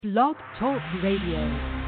Blog Talk Radio.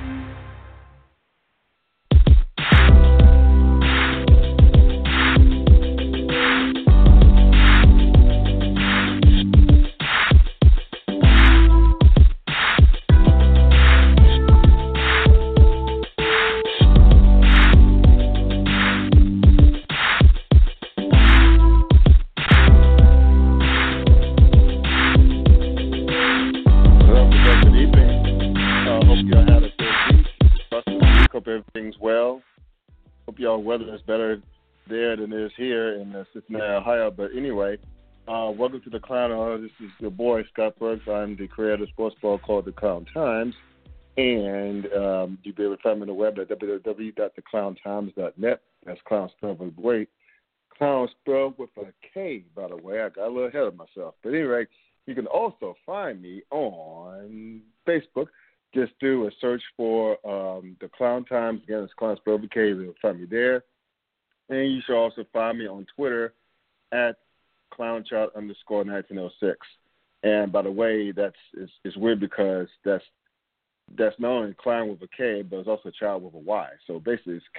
Weather is better there than it is here in Cincinnati, Ohio. But anyway, welcome to the Clown Hour. This is your boy, Scott Brooks. I'm the creator of a sports blog called The Clown Times. And you'll be able to find me on the web at www.theclowntimes.net. That's clown spelled with a way. Clown spelled with a K, by the way. I got a little ahead of myself. But anyway, you can also find me on Facebook. Just do a search for The Clown Times. Again, it's Clown spelled with a K. You'll find me there. And you should also find me on Twitter at clownchild_1906. And by the way, it's weird because that's not only clown with a K, but it's also child with a Y. So basically, it's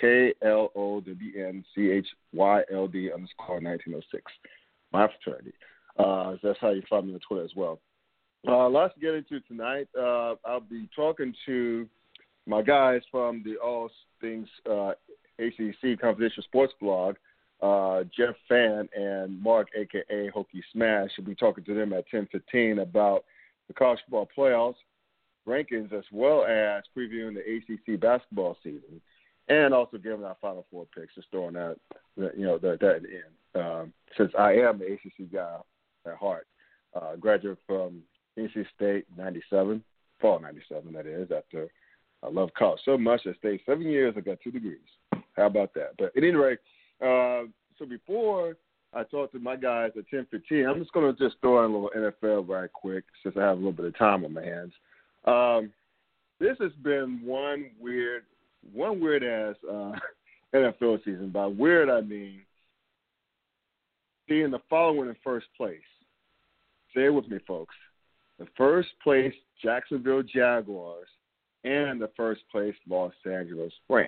KLOWNCHYLD_1906. My fraternity. So that's how you find me on Twitter as well. Lots to get into tonight. I'll be talking to my guys from the All Things ACC Confidential Sports blog, Jeff Fan and Mark, a.k.a. Hokie Smash. We'll be talking to them at 10:15 about the college football playoffs, rankings, as well as previewing the ACC basketball season, and also giving our Final Four picks, just throwing that in. Since I am an ACC guy at heart, graduate from NC State 97, fall 97, that is, after I love college so much. I stayed 7 years, I got 2 degrees. How about that? But at any rate, so before I talk to my guys at 10:15, I'm just going to just throw in a little NFL right quick since I have a little bit of time on my hands. This has been one weird ass NFL season. By weird, I mean seeing the following in first place. Say it with me, folks. The first place Jacksonville Jaguars and the first place Los Angeles Rams.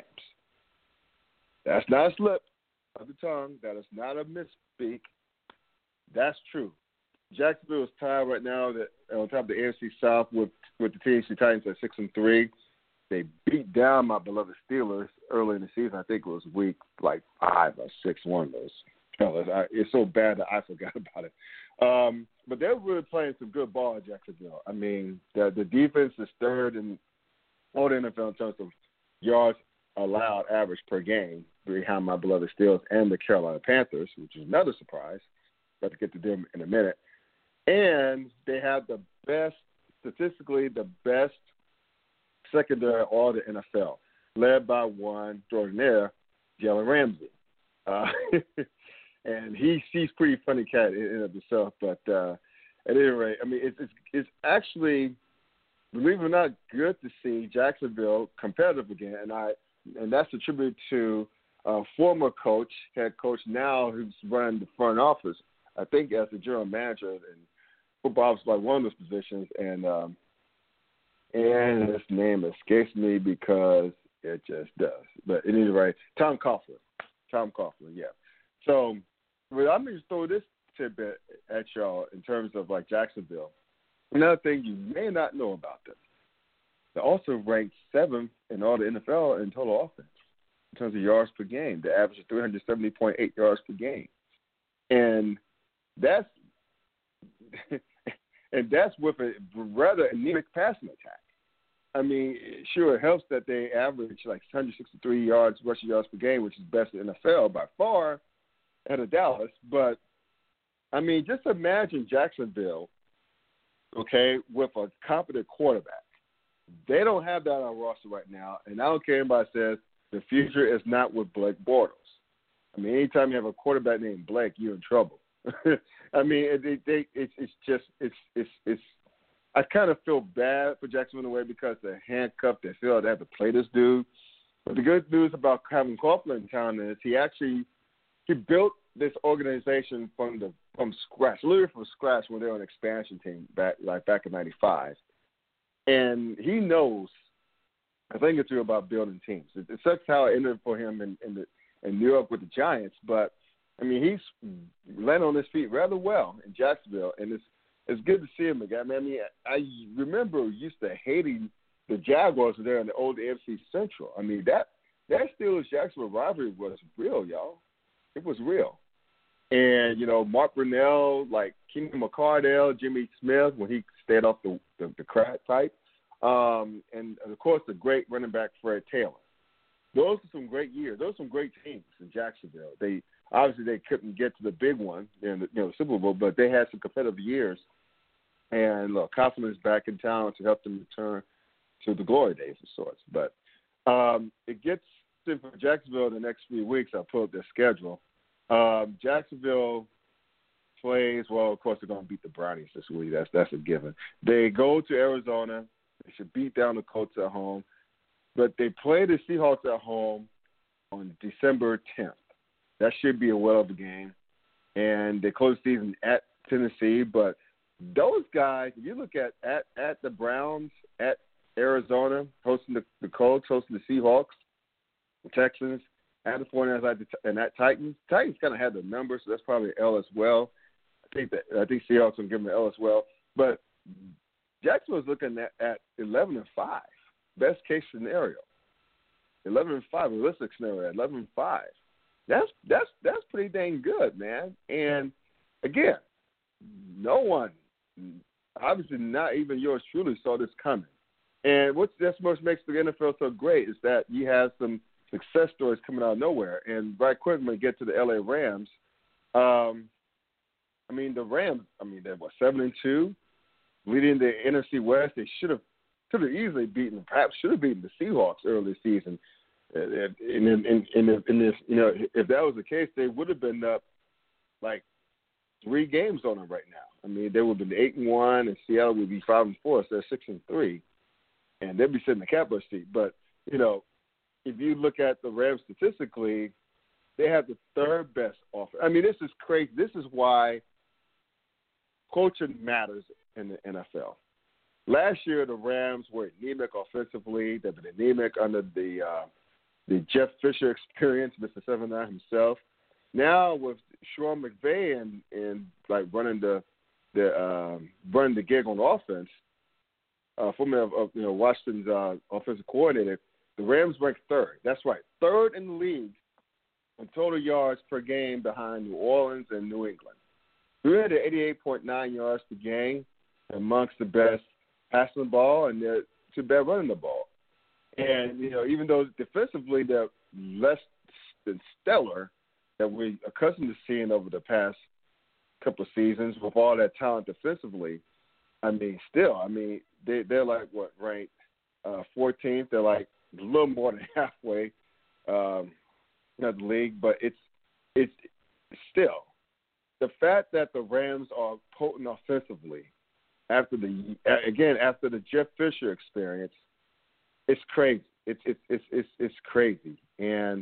That's not a slip of the tongue. That is not a misspeak. That's true. Jacksonville is tied right now on top of the AFC South with the Tennessee Titans at 6-3. They beat down my beloved Steelers early in the season. I think it was week 5 or 6, one of those. It's so bad that I forgot about it. But they're really playing some good ball at Jacksonville. I mean, the defense is third in all the NFL in terms of yards allowed average per game behind my beloved Steelers and the Carolina Panthers, which is another surprise. Got to get to them in a minute. And they have statistically the best secondary of all the NFL, led by one extraordinaire, Jalen Ramsey. And he's pretty funny cat in and of himself. But at any rate, I mean, it's actually, believe it or not, good to see Jacksonville competitive again. And that's attributed to former head coach now who's running the front office, I think as the general manager, and football is like one of those positions. And his name escapes me because it just does. But at any rate, Tom Coughlin, yeah. So, well, I'm going to throw this tidbit at y'all in terms of like Jacksonville. Another thing you may not know about them. They're also ranked 7th in all the NFL in total offense in terms of yards per game. They average 370.8 yards per game. And that's with a rather anemic passing attack. I mean, sure, it helps that they average like 163 rushing yards per game, which is best in the NFL by far, out of Dallas. But, I mean, just imagine Jacksonville, okay, with a competent quarterback. They don't have that on roster right now, and I don't care if anybody says the future is not with Blake Bortles. I mean, anytime you have a quarterback named Blake, you're in trouble. I mean, I kind of feel bad for Jacksonville in a way because they're handcuffed. They feel they have to play this dude. But the good news about having Coughlin in town is he built this organization from scratch, literally from scratch when they were an expansion team back in '95. And he knows I think it's about building teams. It sucks how it ended for him in New York with the Giants, but I mean he's landed on his feet rather well in Jacksonville, and it's good to see him again. I mean, I remember used to hating the Jaguars there in the old AFC Central. I mean that Steelers-Jacksonville rivalry was real, y'all. It was real. And, you know, Mark Brunell, like Keenan McCardell, Jimmy Smith, when he stayed off the crack type. And, of course, the great running back Fred Taylor. Those are some great years. Those are some great teams in Jacksonville. They couldn't get to the big one in the Super Bowl, but they had some competitive years. And, look, confidence back in town to help them return to the glory days of sorts. But it gets to for Jacksonville the next few weeks. I'll pull up their schedule. Jacksonville plays, well, of course, they're going to beat the Brownies this week. That's a given. They go to Arizona. They should beat down the Colts at home. But they play the Seahawks at home on December 10th. That should be a well of a game. And they close the season at Tennessee. But those guys, if you look at the Browns, at Arizona, hosting the Colts, hosting the Seahawks, the Texans, at the 49ers, and at Titans. Titans kind of had the numbers, so that's probably an L as well. I think Seahawks will give them an L as well. But Jacksonville's looking at 11-5, best case scenario. 11-5, realistic scenario, 11-5. That's pretty dang good, man. And again, no one, obviously not even yours truly, saw this coming. And what makes the NFL so great is that you have some success stories coming out of nowhere. And right quick, when we get to the LA Rams, I mean, the Rams, they're 7-2, leading the NFC West. They could have easily beaten the Seahawks early this season. And in this, you know, if that was the case, they would have been up like 3 games on them right now. I mean, they would have been 8-1, and Seattle would be 5-4, so they're 6-3, and they'd be sitting in the catbird seat. But you know, if you look at the Rams statistically, they have the 3rd best offense. I mean, this is crazy. This is why coaching matters in the NFL. Last year, the Rams were anemic offensively. They've been anemic under the Jeff Fisher experience, Mr. 7-9 himself. Now with Sean McVay and like running the gig on offense, formerly of Washington's offensive coordinator, the Rams ranked 3rd. That's right, 3rd in the league in total yards per game behind New Orleans and New England. 388.9 yards per game, amongst the best passing the ball and they're too bad running the ball. And, you know, even though defensively they're less than stellar that we're accustomed to seeing over the past couple of seasons with all that talent defensively, I mean, still, they're like, ranked 14th. They're like a little more than halfway the league, but it's still the fact that the Rams are potent offensively after the Jeff Fisher experience. It's crazy. It's crazy, and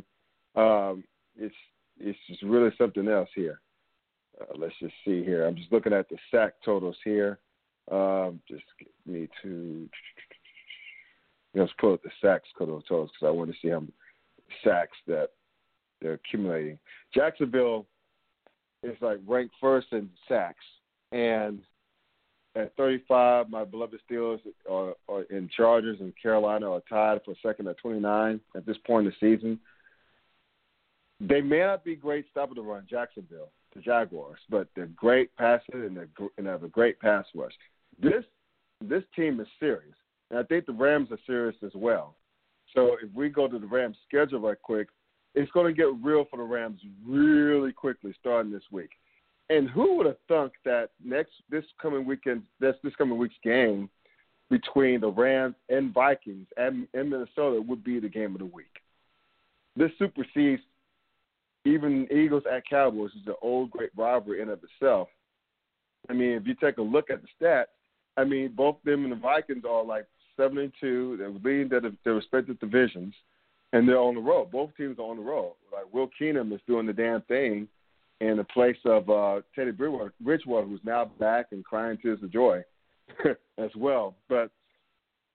it's just really something else here. Let's just see here. I'm just looking at the sack totals here. Just need to let's pull up the sacks totals because I want to see how many sacks that they're accumulating. Jacksonville is like ranked 1st in sacks, and at 35, my beloved Steelers are in Chargers and Carolina are tied for 2nd at 29 at this point in the season. They may not be great stopping the run, Jacksonville, the Jaguars, but they're great passing and have a great pass rush. This team is serious, and I think the Rams are serious as well. So if we go to the Rams' schedule right quick, it's going to get real for the Rams really quickly starting this week. And who would have thunk that this coming week's game between the Rams and Vikings and Minnesota would be the game of the week? This supersedes even Eagles at Cowboys, which is an old great rivalry in of itself. I mean, if you take a look at the stats, I mean, both them and the Vikings are like 7-2. They're leading their respective divisions, and they're on the road. Both teams are on the road. Like Will Keenum is doing the damn thing in the place of Teddy Bridgewater, who's now back and crying tears of joy as well. But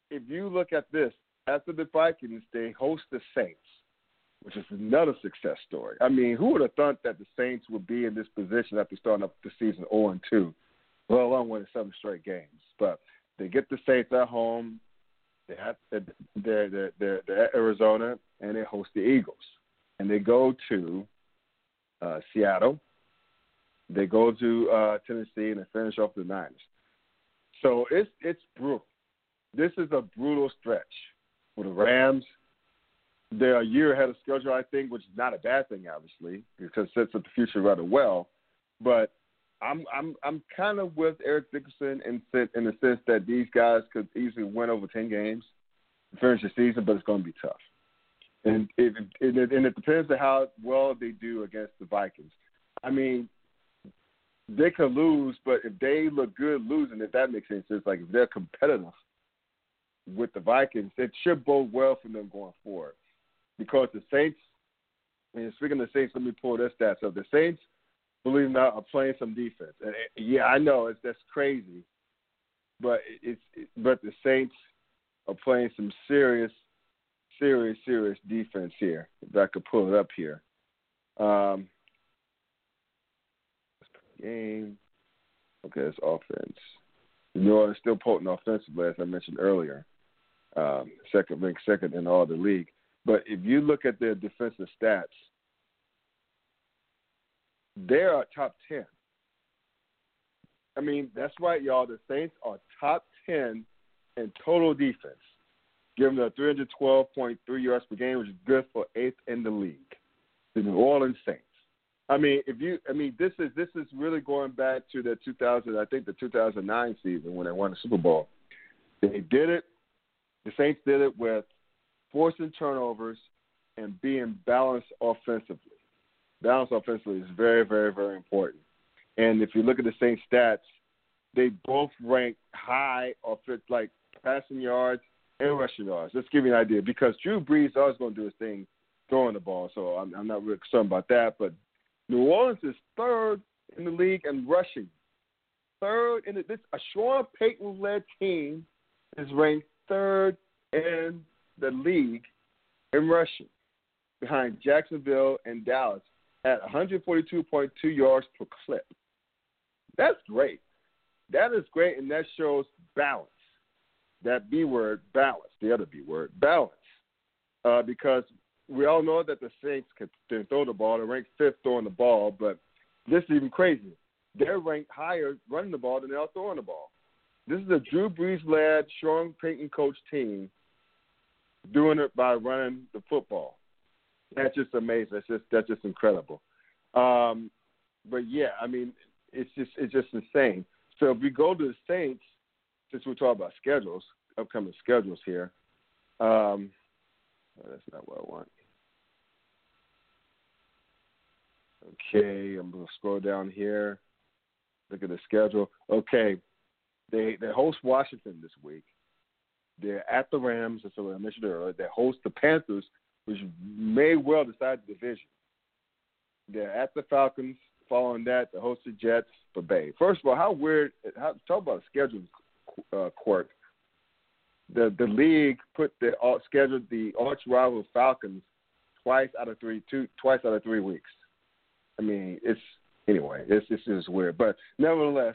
if you look at this, after the Vikings, they host the Saints, which is another success story. I mean, who would have thought that the Saints would be in this position after starting up the season 0-2, well, along with 7 straight games. But they get the Saints at home. They're at Arizona, and they host the Eagles. And they go to Seattle. They go to Tennessee, and they finish off the Niners. So it's brutal. This is a brutal stretch for the Rams. They're a year ahead of schedule, I think, which is not a bad thing, obviously, because it sets up the future rather well. But I'm kind of with Eric Dickerson in the sense that these guys could easily win over 10 games, finish the season, but it's going to be tough. And it depends on how well they do against the Vikings. I mean, they could lose, but if they look good losing, if that makes any sense, like if they're competitive with the Vikings, it should bode well for them going forward. Because the Saints, and speaking of the Saints, let me pull their stats up. The Saints, believe it or not, are playing some defense. And yeah, I know that's crazy, but but the Saints are playing some serious defense here. If I could pull it up here. Game. Okay, it's offense. New Orleans still potent offensively, as I mentioned earlier. Ranked second in all the league. But if you look at their defensive stats, they are top 10. I mean, that's right, y'all. The Saints are top 10 in total defense, giving them 312.3 yards per game, which is good for 8th in the league. The New Orleans Saints. I mean, this is really going back to the 2009 season when they won the Super Bowl. They did it. The Saints did it with forcing turnovers and being balanced offensively. Balance offensively is very, very, very important. And if you look at the Saints stats, they both rank high offense, like passing yards and rushing yards. Let's give you an idea, because Drew Brees is always going to do his thing throwing the ball, so I'm not really concerned about that. But New Orleans is third in the league in rushing. Third in a Sean Payton-led team is ranked third in the league in rushing, behind Jacksonville and Dallas at 142.2 yards per clip. That's great. That is great, and that shows balance. That B word, balance, the other B word, balance. Because we all know that the Saints can throw the ball. They're ranked 5th throwing the ball, but this is even crazier. They're ranked higher running the ball than they are throwing the ball. This is a Drew Brees-led, Sean Payton-coached team doing it by running the football. That's just amazing. That's just incredible. But yeah, I mean, it's just insane. So if we go to the Saints, since we're talking about schedules, upcoming schedules here, that's not what I want. Okay, I'm going to scroll down here. Look at the schedule. Okay, they host Washington this week. They're at the Rams, that's what I mentioned earlier. They host the Panthers, which may well decide the division. They're at the Falcons. Following that, they host the Jets for Bay. First of all, how weird. Talk about a schedule quirk. The league scheduled the arch rival Falcons twice out of 3 weeks. I mean, it's just weird. But nevertheless,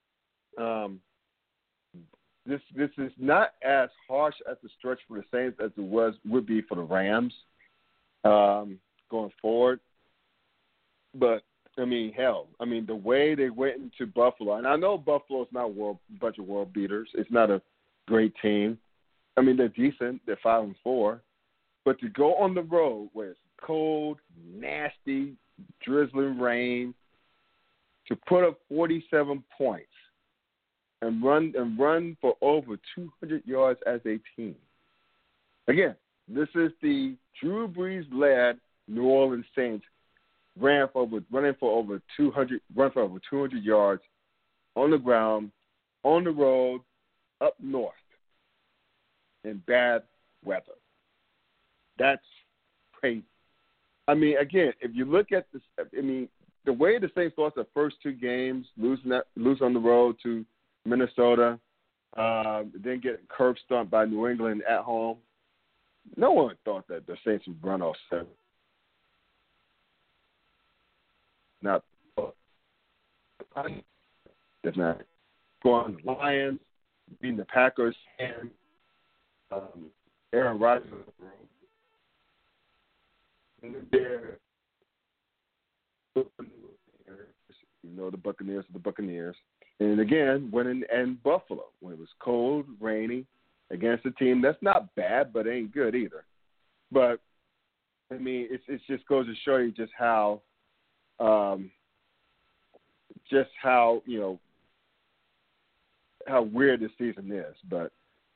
this is not as harsh as the stretch for the Saints as it would be for the Rams going forward. But I mean, hell, the way they went into Buffalo, and I know Buffalo's not a bunch of world beaters. It's not a great team. I mean, they're decent. They're 5-4. But to go on the road where it's cold, nasty, drizzling rain, to put up 47 points and run for over 200 yards as a team. Again, this is the Drew Brees-led New Orleans Saints running for over 200 yards on the ground, on the road, up north, in bad weather. That's crazy. I mean, again, if you look at this, the way the Saints lost the first 2 games, lose on the road to Minnesota, Then getting curb stomped by New England at home. No one thought that the Saints would run off 7. Not if not going the Lions, beating the Packers, and Aaron Rodgers. And they're, the Buccaneers are the Buccaneers. And again, winning in Buffalo when it was cold, rainy, against a team that's not bad but ain't good either. But I mean, it just goes to show you just how how weird this season is. But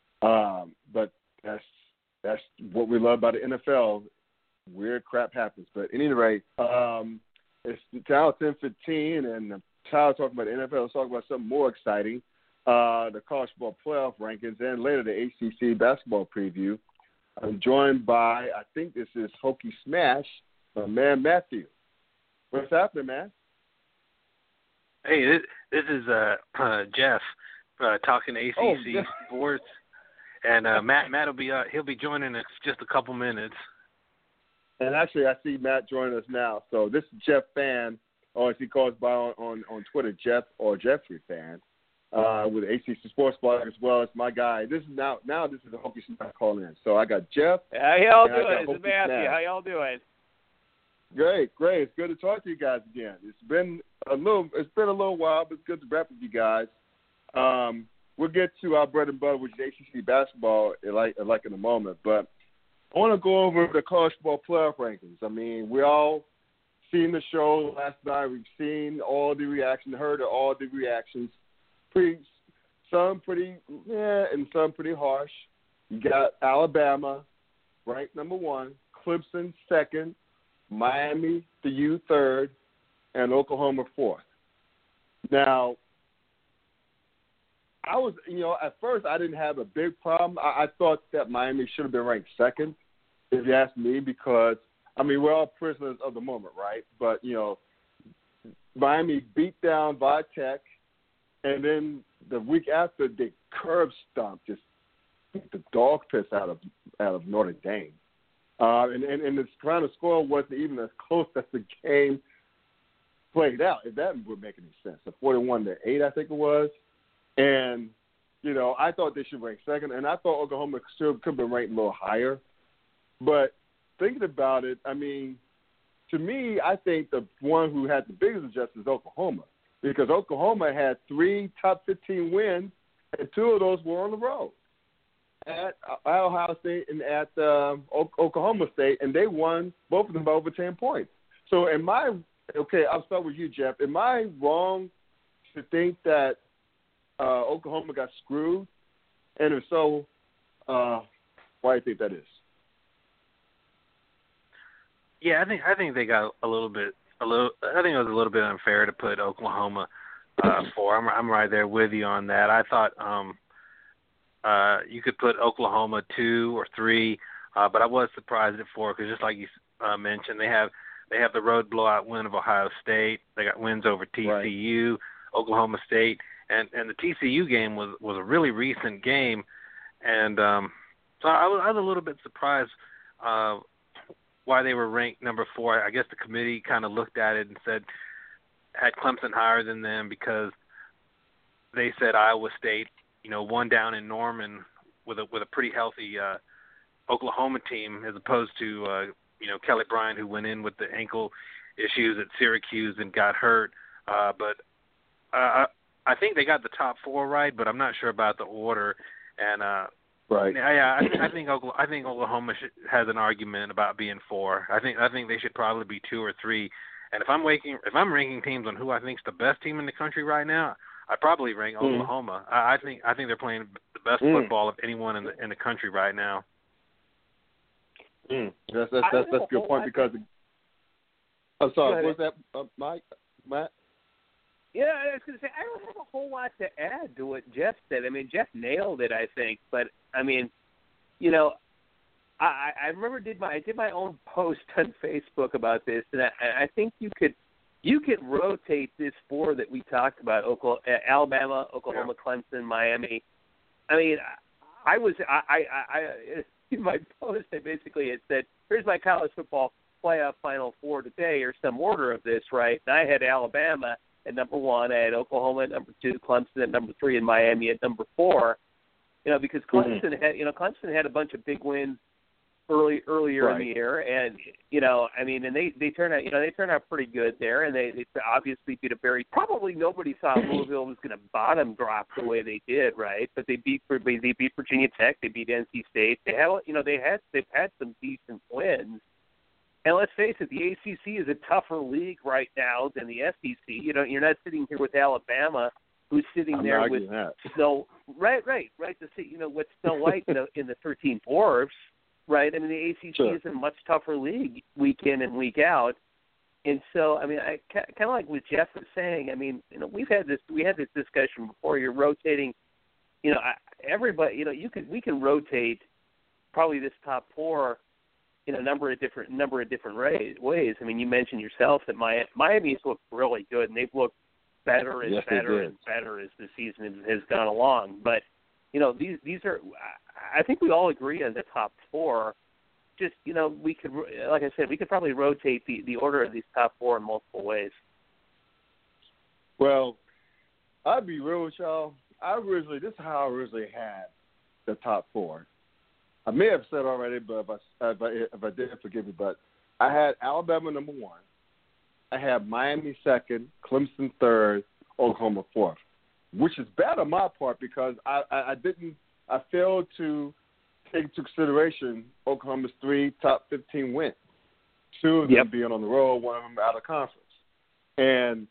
that's what we love about the NFL. Weird crap happens. But at any rate, it's now 10:15, and Tyler talking about the NFL. Let's talk about something more exciting, the college football playoff rankings, and later the ACC basketball preview. I'm joined by, I think this is Hokie Smash, my man Matthew. What's happening, man? Hey, this is Jeff talking ACC sports, and Matt will be he'll be joining us just a couple minutes. And actually, I see Matt joining us now. So this is Jeff Fan, or as he calls by on Twitter, Jeff or Jeffrey Fan, with ACC Sports Blog as well as my guy. This is now this is a Hokie Smash calling in. So I got Jeff. How y'all doing? This is Matthew. Smash. How y'all doing? Great. It's good to talk to you guys again. It's been a little while, but it's good to rap with you guys. We'll get to our bread and butter, which is ACC basketball, like in a moment. But I want to go over the college football playoff rankings. I mean, we all seen the show last night. We've seen all the reactions, heard all the reactions. Some pretty, and some pretty harsh. You got Alabama ranked number 1, Clemson 2nd, Miami, the U 3rd, and Oklahoma 4th. Now, I was, at first I didn't have a big problem. I thought that Miami should have been ranked 2nd, if you ask me, because, I mean, we're all prisoners of the moment, right? But, Miami beat down Tech, and then the week after they curb stomped, just beat the dog piss out of Notre Dame. And the final score wasn't even as close as the game played out, if that would make any sense. A 41-8, I think it was. And, I thought they should rank 2nd, and I thought Oklahoma could have been ranked a little higher. But thinking about it, I mean, to me, I think the one who had the biggest adjustment is Oklahoma, because Oklahoma had 3 top 15 wins, and 2 of those were on the road at Ohio State and at Oklahoma State, and they won both of them by over 10 points. So I'll start with you, Jeff. Am I wrong to think that Oklahoma got screwed? And if so, why do you think that is? Yeah, I think they got I think it was a little bit unfair to put Oklahoma 4. I'm right there with you on that. I thought you could put Oklahoma 2 or 3, but I was surprised at 4 because just like you mentioned, they have the road blowout win of Ohio State. They got wins over TCU, right, Oklahoma State, and the TCU game was a really recent game, and so I was a little bit surprised why they were ranked number 4. I guess the committee kind of looked at it and had Clemson higher than them because they said Iowa State, won down in Norman with a pretty healthy Oklahoma team, as opposed to Kelly Bryant, who went in with the ankle issues at Syracuse and got hurt. But I think they got the top 4 right, but I'm not sure about the order. And right, yeah, I think Oklahoma has an argument about being 4. I think they should probably be 2 or 3. And if I'm ranking teams on who I think is the best team in the country right now, I'd probably rank Oklahoma. I think they're playing the best football of anyone in the country right now. That's a good point because I'm sorry, what was that, Matt? Yeah, I was going to say, I don't have a whole lot to add to what Jeff said. I mean, Jeff nailed it, I think. But, I mean, I remember I did my own post on Facebook about this, and I think you could rotate this 4 that we talked about: Alabama, Oklahoma, Clemson, Miami, I mean, I in my post, I basically had said, here's my college football playoff Final Four today, or some order of this, right? And I had Alabama at number 1, I had Oklahoma at number 2, Clemson at number 3, and Miami at number 4. Because Clemson Clemson had a bunch of big wins earlier in the year, and they turned out they turned out pretty good there, and they obviously beat probably nobody thought Louisville was going to bottom drop the way they did, right? But they beat Virginia Tech, they beat NC State. They've had some decent wins. And let's face it, the ACC is a tougher league right now than the SEC. You're not sitting here with Alabama, who's sitting there with Snow. Right. To see, with Snow White in the 13 dwarfs, right? I mean, the ACC is a much tougher league week in and week out. And so, I mean, I kind of like what Jeff was saying. I mean, we had this discussion before. You're rotating, everybody. We can rotate probably this top 4 in a number of different ways. I mean, you mentioned yourself that Miami's looked really good, and they've looked better and better and better as the season has gone along. But these are. I think we all agree on the top 4. Just we could, like I said, we could probably rotate the order of these top 4 in multiple ways. Well, I'll be real with y'all. This is how I originally had the top 4. I may have said already, but if I did, forgive me. But I had Alabama number 1. I had Miami 2nd, Clemson 3rd, Oklahoma 4th, which is bad on my part because I failed to take into consideration Oklahoma's 3 top 15 wins. 2 of them being on the road, 1 of them out of conference. And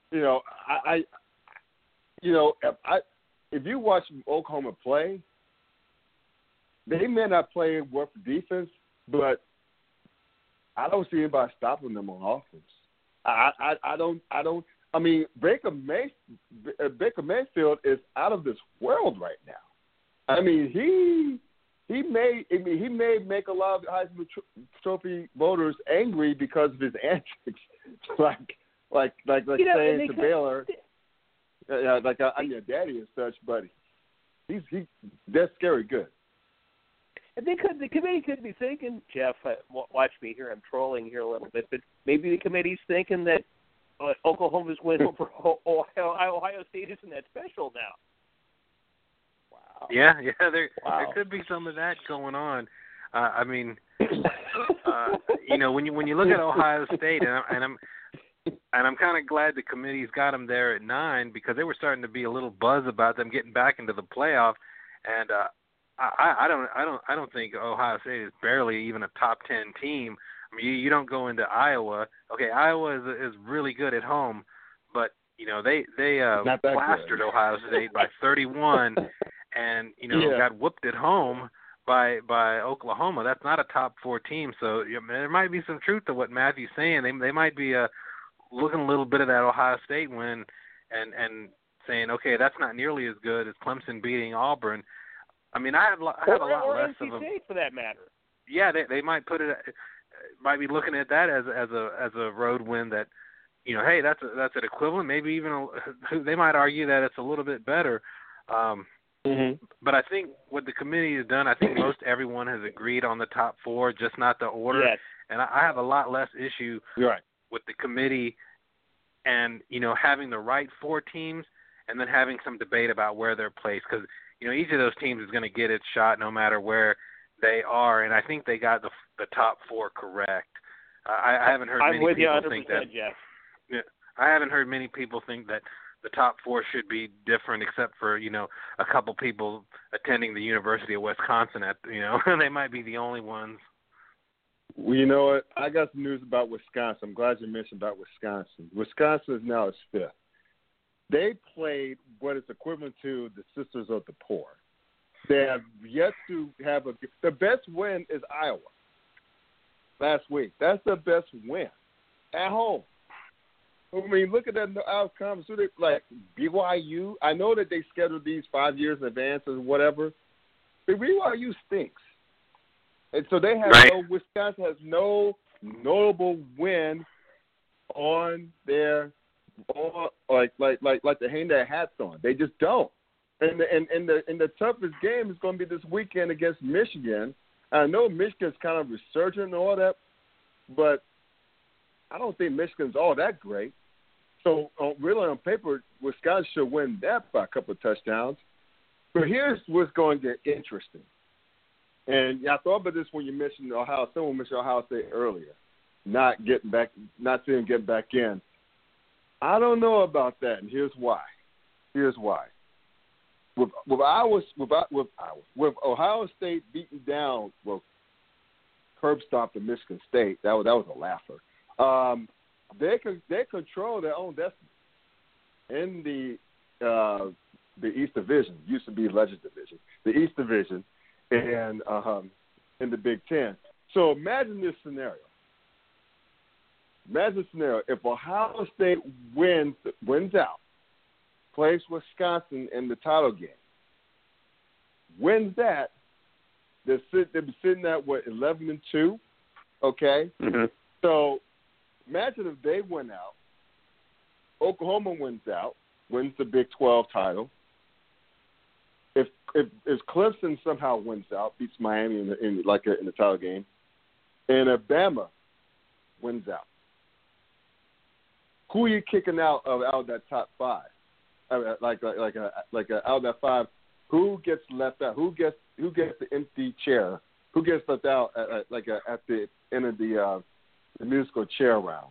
if you watch Oklahoma play, they may not play worth defense, but I don't see anybody stopping them on offense. I don't. I mean, Baker Mayfield is out of this world right now. I mean, he may make a lot of Heisman Trophy voters angry because of his antics, like saying to Baylor, I'm your daddy and such. But that's scary good. And the committee could be thinking, Jeff, watch me here, I'm trolling here a little bit, but maybe the committee's thinking that Oklahoma's win over Ohio State isn't that special now. Wow. Yeah, there could be some of that going on. I mean, when you look at Ohio State, and I'm kind of glad the committee's got them there at 9 because they were starting to be a little buzz about them getting back into the playoff, and I don't think Ohio State is barely even a top 10 team. I mean, you don't go into Iowa. Okay, Iowa is really good at home, but they plastered Ohio State by 31, and got whooped at home by Oklahoma. That's not a top 4 team. So there might be some truth to what Matthew's saying. They might be looking a little bit at that Ohio State win and saying, okay, that's not nearly as good as Clemson beating Auburn. I mean, I have a lot less of a for that matter. Yeah, they might might be looking at that as a road win that, hey, that's an equivalent. Maybe even they might argue that it's a little bit better. But I think what the committee has done, I think most everyone has agreed on the top 4, just not the order. Yes. And I have a lot less issue with the committee and having the right 4 teams and then having some debate about where they're placed because. Each of those teams is going to get its shot no matter where they are, and I think they got the top 4 correct. I haven't heard many people think that. Jeff. Yeah, I haven't heard many people think that the top 4 should be different, except for a couple people attending the University of Wisconsin. They might be the only ones. Well, you know what? I got some news about Wisconsin. I'm glad you mentioned about Wisconsin. Wisconsin is now its 5th. They played what is equivalent to the Sisters of the Poor. They have yet to have the best win is Iowa last week. That's the best win at home. I mean, look at that outcome. So like BYU, I know that they scheduled these 5 years in advance or whatever, but BYU stinks. And so they have Wisconsin has no notable win on their like to hang their hats on. They just don't. And the toughest game is going to be this weekend against Michigan. I know Michigan's kind of resurgent and all that, but I don't think Michigan's all that great. So really on paper, Wisconsin should win that by a couple of touchdowns. But here's what's going to get interesting. And I thought about this when you mentioned Ohio. Someone mentioned Ohio State earlier, not seeing them getting back in. I don't know about that, and here's why. With Ohio State beating down, curb stomped Michigan State. That was a laugher. They control their own destiny in the East Division. Used to be Legends Division. The East Division, and in the Big Ten. So imagine this scenario. If Ohio State wins out, plays Wisconsin in the title game, wins that, they'll be sitting at 11-2, okay? Mm-hmm. So imagine if they win out, Oklahoma wins the Big 12 title. If Clemson somehow wins out, beats Miami in the title game, and Alabama wins out, who are you kicking out of that top five? Out of that five, who gets left out? Who gets the empty chair? Who gets left out at the end of the musical chair round?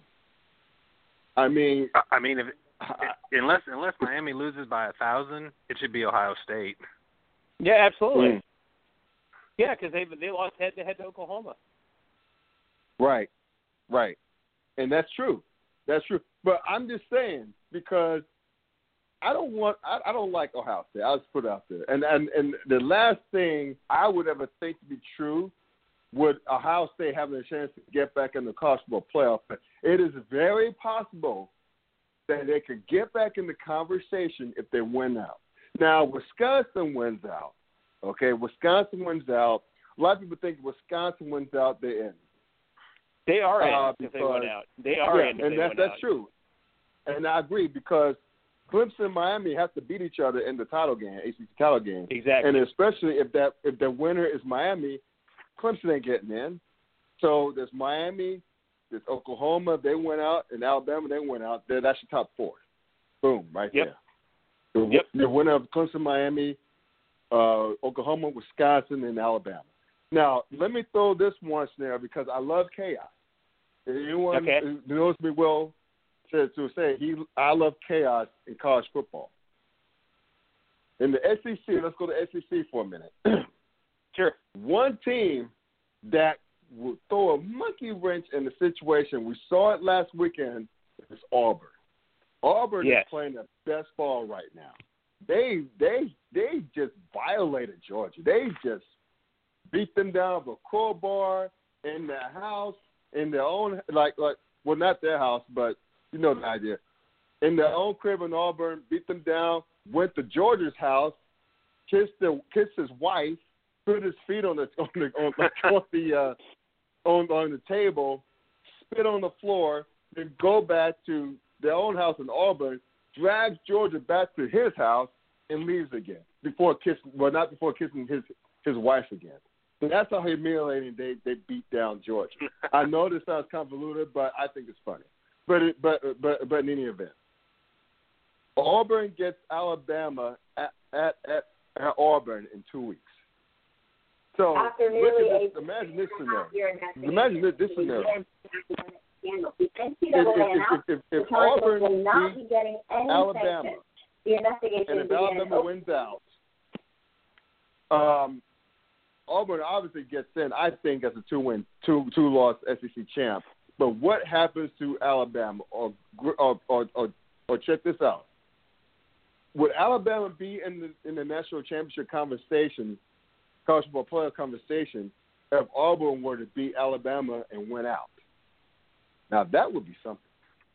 Unless Miami loses by 1,000, it should be Ohio State. Yeah, absolutely. Yeah, because they lost head-to-head to Oklahoma. Right, and that's true. But I'm just saying, because I don't like Ohio State. I'll just put it out there. And the last thing I would ever think to be true would Ohio State having a chance to get back in the college football playoff. It is very possible that they could get back in the conversation if they win out. Now, Wisconsin wins out. Okay, Wisconsin wins out. A lot of people think Wisconsin wins out, they're in. They are in if they win out. They are in if they win out. That's true. And I agree, because Clemson and Miami have to beat each other in the title game, ACC title game. Exactly. And especially if the winner is Miami, Clemson ain't getting in. So there's Miami, there's Oklahoma, they went out, and Alabama, they went out. That's your top four. Boom, right there. The winner of Clemson, Miami, Oklahoma, Wisconsin, and Alabama. Now, let me throw this one scenario, because I love chaos. Anyone who knows me well to say I love chaos in college football. In the SEC, let's go to SEC for a minute. Sure. One team that will throw a monkey wrench in the situation, we saw it last weekend, is Auburn. Auburn is playing their best ball right now. They just violated Georgia. They just beat them down with a crowbar in their house, in their own, well, not their house, but you know the idea. In their own crib in Auburn, beat them down, went to Georgia's house, kissed his wife, put his feet on the table, spit on the floor, then go back to their own house in Auburn, drags Georgia back to his house, and leaves again not before kissing his wife again. So that's how humiliating they beat down Georgia. I know this sounds convoluted, but I think it's funny. But in any event, Auburn gets Alabama at Auburn in 2 weeks. So imagine this scenario. If Auburn beats Alabama, and if Alabama wins out, Auburn obviously gets in, I think, as a two-loss SEC champ. But what happens to Alabama? Or check this out: would Alabama be in the national championship conversation, college football playoff conversation, if Auburn were to beat Alabama and win out? Now that would be something.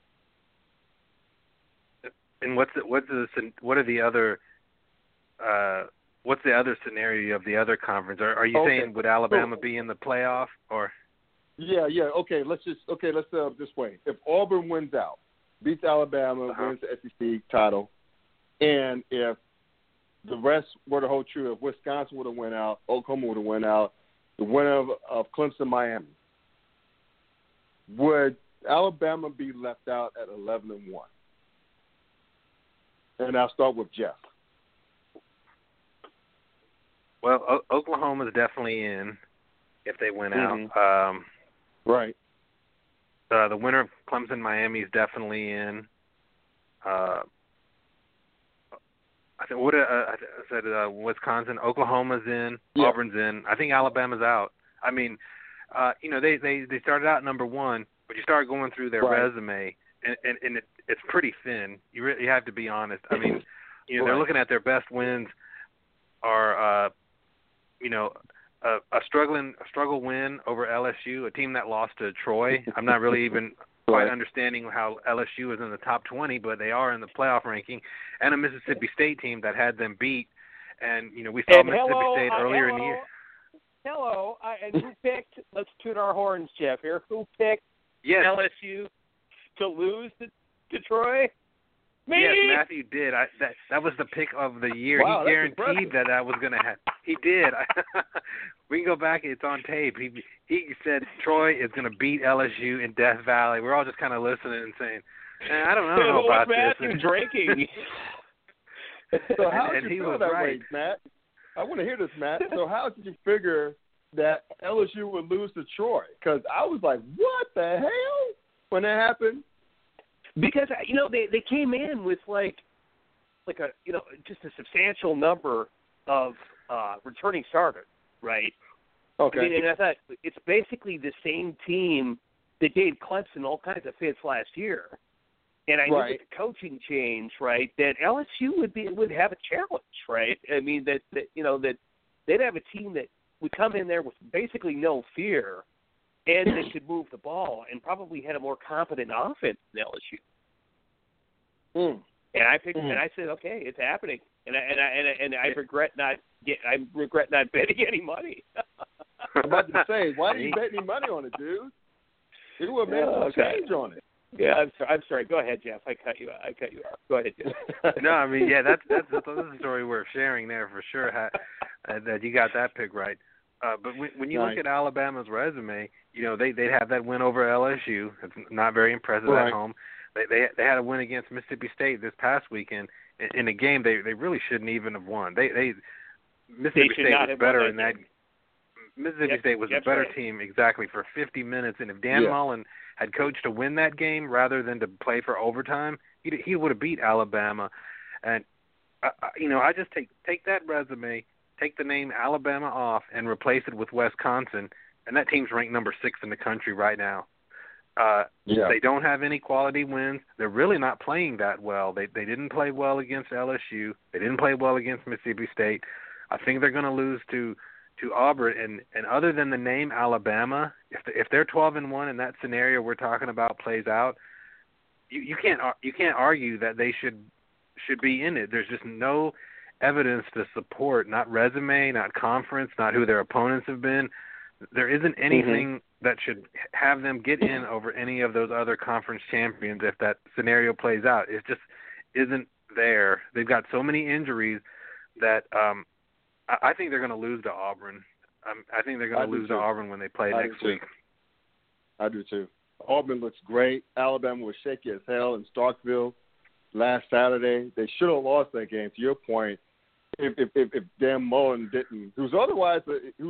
And what's the other scenario of the other conference? Are you saying would Alabama be in the playoff or? Yeah. Okay, let's set up this way. If Auburn wins out, beats Alabama, wins the SEC title, and if the rest were to hold true, if Wisconsin would have went out, Oklahoma would have went out, the winner of Clemson, Miami, would Alabama be left out at 11-1? And I'll start with Jeff. Well, Oklahoma's definitely in if they win out. Right. The winner of Clemson, Miami is definitely in. I said Wisconsin, Oklahoma's in, Auburn's in. I think Alabama's out. I mean, they started out number one, but you start going through their resume, and it's pretty thin. You have to be honest. I mean, they're looking at their best wins are, a struggle win over LSU, a team that lost to Troy. I'm not really even quite understanding how LSU is in the top 20, but they are in the playoff ranking, and a Mississippi State team that had them beat. And, we saw Mississippi State earlier in the year. And who picked, let's toot our horns, Jeff, here, who picked LSU to lose to Troy? Me? Yes, Matthew did. That was the pick of the year. Wow, he guaranteed that was going to happen. He did. We can go back. It's on tape. He said Troy is going to beat LSU in Death Valley. We're all just kind of listening and saying, I don't know about this. Matthew drinking? So how did and you feel that way, Matt? I want to hear this, Matt. So how did you figure that LSU would lose to Troy? Because I was like, what the hell when that happened? Because they came in with like a just a substantial number of returning starters, right? Okay. And I thought it's basically the same team that gave Clemson all kinds of fits last year. And I knew with the coaching change, right, that LSU would have a challenge, right? I mean that they'd have a team that would come in there with basically no fear, and they could move the ball and probably had a more competent offense than LSU. And I picked, and I said, okay, it's happening, and I regret not betting any money. I'm about to say, why didn't you bet any money on it, dude? You would have made some change on it. Yeah, I'm sorry. Go ahead, Jeff. I cut you off. Go ahead, Jeff. No, I mean, that's a story worth sharing there for sure. That you got that pick right. But when you look at Alabama's resume, they'd have that win over LSU. It's not very impressive at home. They had a win against Mississippi State this past weekend in a game they really shouldn't even have won. Mississippi State was better in that. Mississippi State was a better team exactly for 50 minutes, and if Dan Mullen had coached to win that game rather than to play for overtime, he would have beat Alabama. And I just take that resume, take the name Alabama off, and replace it with Wisconsin, and that team's ranked number 6 in the country right now. They don't have any quality wins. They're really not playing that well. They didn't play well against LSU. They didn't play well against Mississippi State. I think they're going to lose to Auburn. And other than the name Alabama, if they're 12-1 and that scenario we're talking about plays out, you can't argue that they should be in it. There's just no evidence to support, not resume, not conference, not who their opponents have been. There isn't anything that should have them get in over any of those other conference champions if that scenario plays out. It just isn't there. They've got so many injuries that I think they're going to lose to Auburn. I think they're going to lose to Auburn when they play next week. I do too. Auburn looks great. Alabama was shaky as hell in Starkville last Saturday. They should have lost that game, to your point, if Dan Mullen didn't, who was otherwise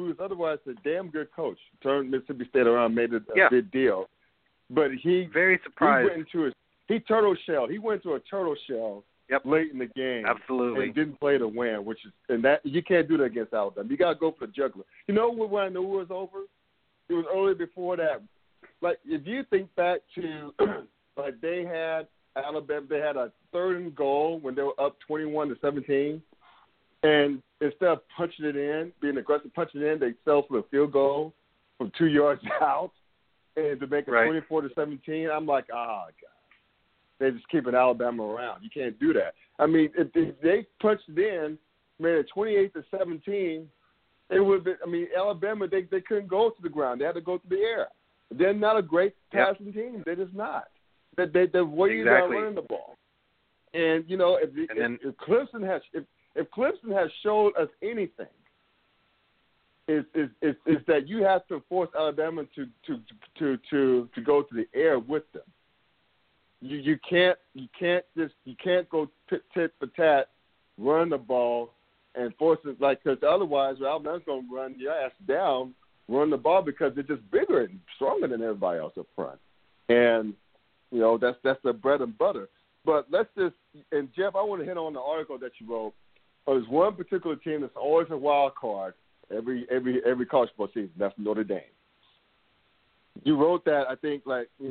a damn good coach, turned Mississippi State around, made it a big deal. But he very surprised. He turtle shelled. He went to a turtle shell late in the game. Absolutely. And didn't play to win, that you can't do that against Alabama. You got to go for the juggler. You know when I knew it was over? It was early before that. Like, if you think back to, like, they had Alabama, they had a 3rd and goal when they were up 21-17. And instead of punching it in, being aggressive, punching it in, they settled for a field goal from 2 yards out, and to make it 24-17. I'm like, oh God, they're just keeping Alabama around. You can't do that. I mean, if they punched it in, made it 28-17, it would be. I mean, Alabama, they couldn't go to the ground. They had to go to the air. They're not a great passing team. They're just not. They're ways on running the ball. And if Clemson has, if if Clemson has showed us anything, is that you have to force Alabama to go to the air with them. You can't go tit for tat, run the ball, and force it because otherwise Alabama's going to run your ass down, run the ball because they're just bigger and stronger than everybody else up front, and that's the bread and butter. But let's just and Jeff, I want to hit on the article that you wrote. There's one particular team that's always a wild card every college football season. That's Notre Dame. You wrote that, I think,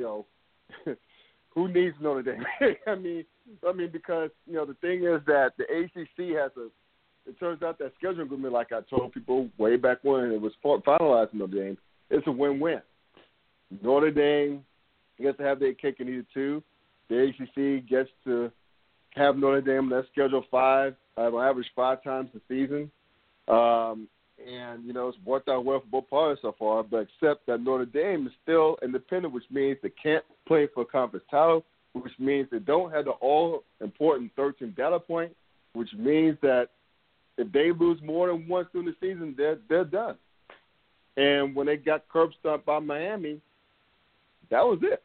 who needs Notre Dame? I mean, because the thing is that the ACC has it turns out that schedule agreement, like I told people way back when it was finalized in Notre Dame, it's a win-win. Notre Dame gets to have their cake and eat it too. The ACC gets to have Notre Dame on their schedule on average 5 times a season. And, it's worked out well for both parties so far, but except that Notre Dame is still independent, which means they can't play for a conference title, which means they don't have the all-important 13th data point, which means that if they lose more than once during the season, they're done. And when they got curb stomped by Miami, that was it.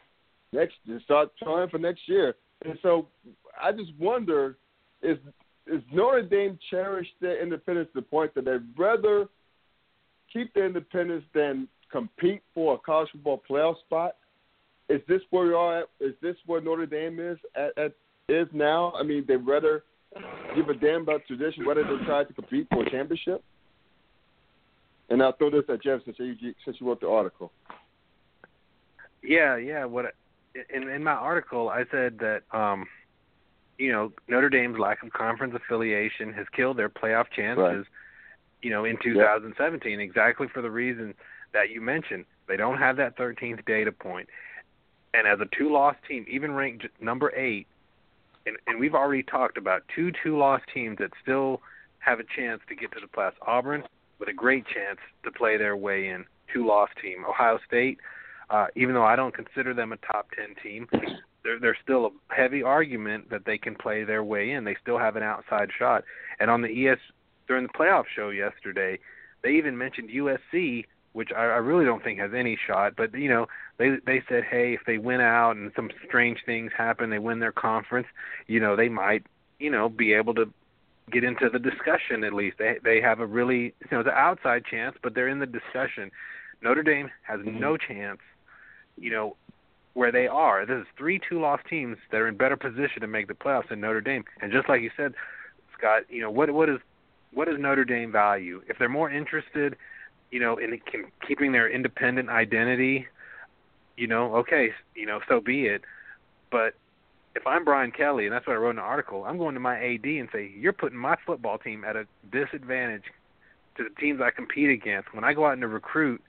Start trying for next year. And so I just wonder, is Notre Dame cherished their independence to the point that they'd rather keep their independence than compete for a college football playoff spot? Is this where we are at? Is this where Notre Dame is now? I mean, they'd rather give a damn about tradition, whether they try to compete for a championship? And I'll throw this at Jeff since you wrote the article. Yeah. In my article, I said that Notre Dame's lack of conference affiliation has killed their playoff chances, in 2017, exactly for the reason that you mentioned. They don't have that 13th data point. And as a 2-loss team, even ranked number 8, and we've already talked about 2 2-loss teams that still have a chance to get to the playoffs. Auburn, with a great chance to play their way in, 2-loss team. Ohio State, even though I don't consider them a top 10 team, there's still a heavy argument that they can play their way in. They still have an outside shot. And on the during the playoff show yesterday, they even mentioned USC, which I really don't think has any shot. But, they said, hey, if they win out and some strange things happen, they win their conference, they might, be able to get into the discussion at least. They have a really, it's an outside chance, but they're in the discussion. Notre Dame has no chance, where they are. This is 3 2-loss teams that are in better position to make the playoffs than Notre Dame. And just like you said, Scott, what is Notre Dame value? If they're more interested, in keeping their independent identity, okay, so be it. But if I'm Brian Kelly, and that's what I wrote in the article, I'm going to my AD and say, you're putting my football team at a disadvantage to the teams I compete against. When I go out and recruit,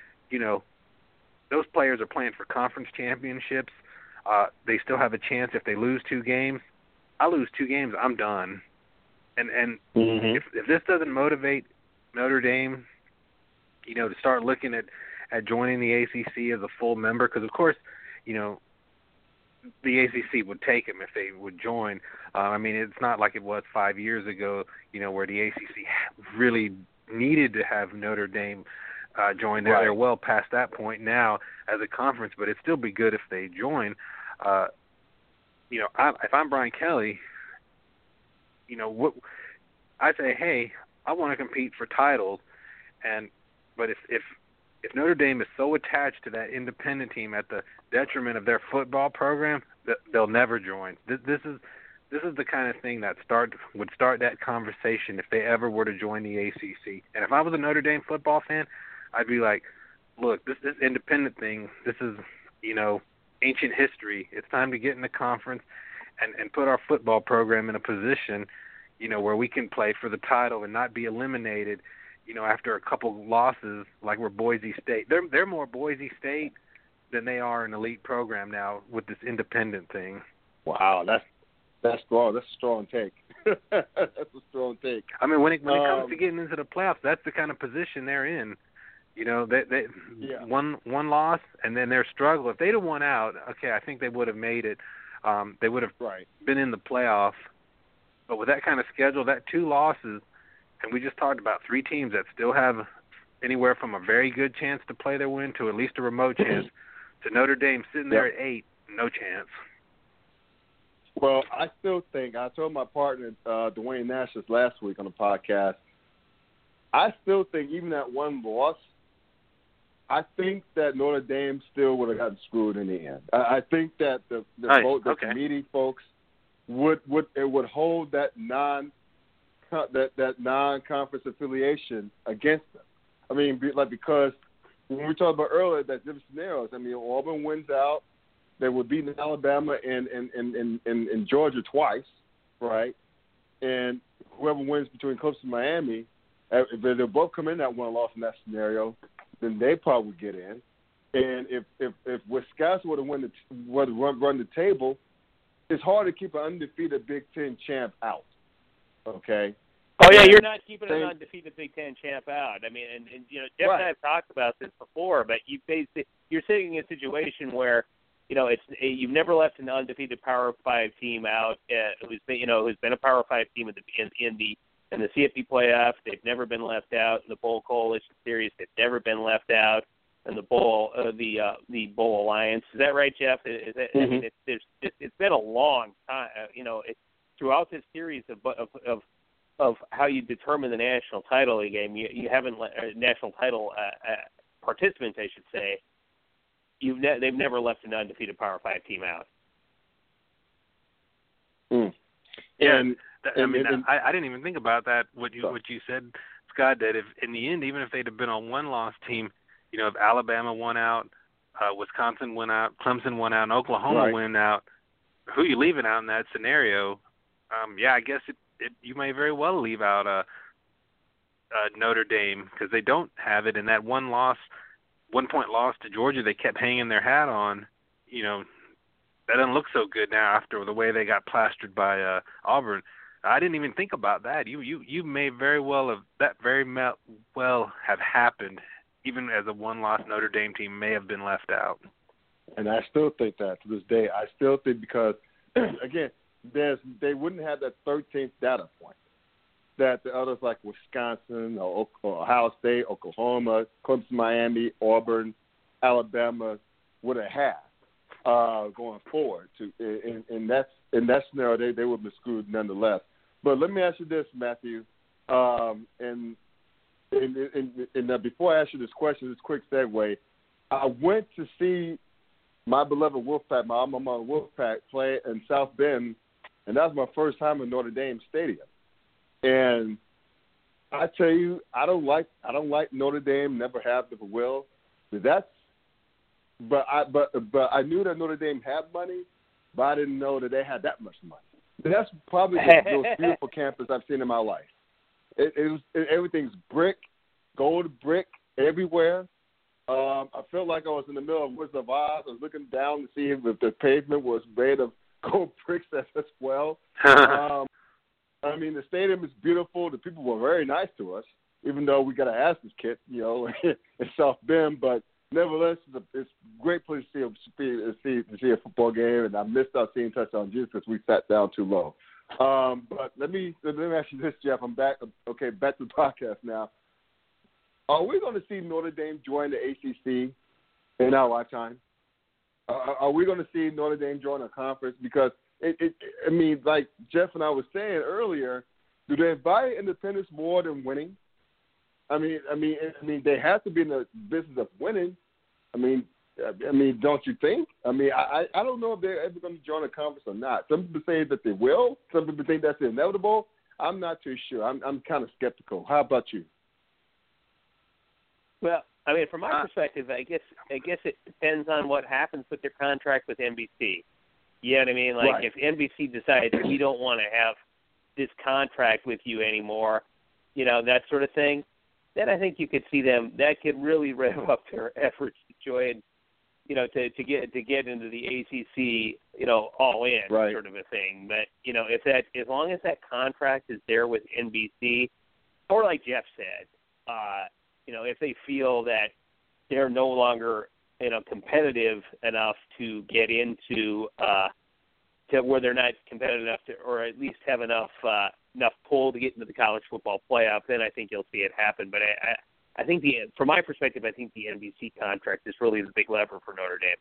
those players are playing for conference championships. They still have a chance if they lose 2 games. I lose 2 games, I'm done. And if this doesn't motivate Notre Dame, to start looking at joining the ACC as a full member, because of course, the ACC would take them if they would join. It's not like it was 5 years ago, where the ACC really needed to have Notre Dame join. They're well past that point now as a conference, but it'd still be good if they join. If I'm Brian Kelly, I say, hey, I want to compete for titles, but if Notre Dame is so attached to that independent team at the detriment of their football program, they'll never join. This is the kind of thing that would start that conversation if they ever were to join the ACC. And if I was a Notre Dame football fan, I'd be like, look, this independent thing, this is, ancient history. It's time to get in the conference and put our football program in a position, where we can play for the title and not be eliminated, after a couple losses like we're Boise State. They're more Boise State than they are an elite program now with this independent thing. Wow, that's strong. That's a strong take. That's a strong take. When it comes to getting into the playoffs, that's the kind of position they're in. They one loss and then their struggle. If they'd have won out, okay, I think they would have made it. They would have been in the playoff. But with that kind of schedule, that 2 losses, and we just talked about 3 teams that still have anywhere from a very good chance to play their win to at least a remote chance, to Notre Dame sitting there at 8, no chance. Well, I still think, I told my partner, Dwayne Nash, this last week on the podcast, I still think even that 1 loss, I think that Notre Dame still would have gotten screwed in the end. I think that the committee folks would hold that non-conference affiliation against them. I mean, because when we talked about earlier that different scenarios, I mean, Auburn wins out, they would beat Alabama and Georgia twice, right? And whoever wins between Clemson and Miami, if they both come in that 1 loss in that scenario, then they probably get in. And if Wisconsin were to run the table, it's hard to keep an undefeated Big Ten champ out. Okay. Oh yeah, you're not keeping an undefeated Big Ten champ out. I mean, and Jeff and I have talked about this before, but you're sitting in a situation where you've never left an undefeated Power 5 team out who's been a Power 5 team in the CFP playoff. They've never been left out in the Bowl Coalition Series. They've never been left out in the Bowl the Bowl Alliance. Is that right, Jeff? Mm-hmm. I mean, it's been a long time. Throughout this series of how you determine the national title game, you haven't national title participants, I should say. They've never left an undefeated Power 5 team out. Mm. Yeah, I didn't even think about that. What you said, Scott, that if in the end, even if they'd have been a 1-loss team, if Alabama won out, Wisconsin won out, Clemson won out, and Oklahoma won out, who you leaving out in that scenario? I guess you may very well leave out Notre Dame because they don't have it in that 1 point loss to Georgia. They kept hanging their hat on. That doesn't look so good now after the way they got plastered by Auburn. I didn't even think about that. You may very well have happened, even as a 1-loss Notre Dame team may have been left out. And I still think that to this day. I still think because, again, they wouldn't have that 13th data point that the others like Wisconsin or Ohio State, Oklahoma, Clemson, Miami, Auburn, Alabama would have had going forward. In that scenario, they would be screwed nonetheless. But let me ask you this, Matthew, and before I ask you this question, this quick segue, I went to see my beloved Wolfpack, my alma mater Wolfpack, play in South Bend, and that was my first time in Notre Dame Stadium. And I tell you, I don't like Notre Dame, never have, never will. But I knew that Notre Dame had money, but I didn't know that they had that much money. That's probably the most beautiful campus I've seen in my life. Everything's brick, gold brick everywhere. I felt like I was in the middle of Wizard of Oz. I was looking down to see if the pavement was made of gold bricks as well. I mean, the stadium is beautiful. The people were very nice to us, even though we got an asses kicked, in South Bend. But nevertheless, it's a great place to see a football game, and I missed out seeing touchdown just because we sat down too low. But let me ask you this, Jeff. I'm back. Okay, back to the podcast now. Are we going to see Notre Dame join the ACC in our lifetime? Are we going to see Notre Dame join a conference? Because I mean, like Jeff and I was saying earlier, do they value independence more than winning? I mean, they have to be in the business of winning. I mean, don't you think? I mean, I don't know if they're ever going to join a conference or not. Some people say that they will. Some people think that's inevitable. I'm not too sure. I'm kind of skeptical. How about you? Well, I mean, from my perspective, I guess it depends on what happens with their contract with NBC. You know what I mean? Like, if NBC decides we don't want to have this contract with you anymore, that sort of thing, then I think you could see them. That could really rev up their efforts to join, to get into the ACC, all in sort of a thing. But as long as that contract is there with NBC, or like Jeff said, if they feel that they're no longer competitive enough to get into to where they're not competitive enough to, or at least have enough pull to get into the college football playoff, then I think you'll see it happen. But I think from my perspective, I think the NBC contract is really the big lever for Notre Dame.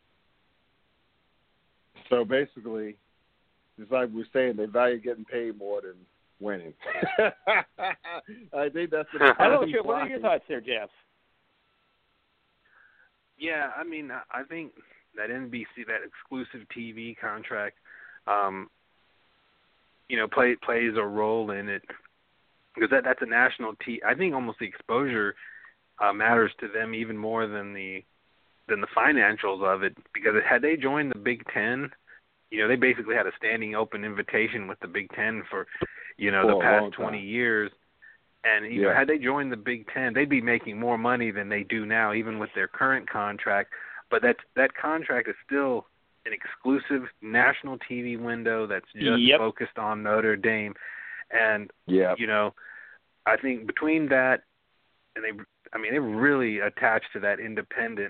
So basically, just like we're saying, they value getting paid more than winning. I think that's the I don't know. What are your thoughts there, Jeff? Yeah, I mean, I think that NBC, that exclusive TV contract, plays a role in it, because that's a national I think almost the exposure matters to them even more than the financials of it, because had they joined the Big Ten, they basically had a standing open invitation with the Big Ten for the past 20 years. And had they joined the Big Ten, they'd be making more money than they do now, even with their current contract. But that contract is still an exclusive national TV window that's just focused on Notre Dame. And I think between that and they're really attached to that independent.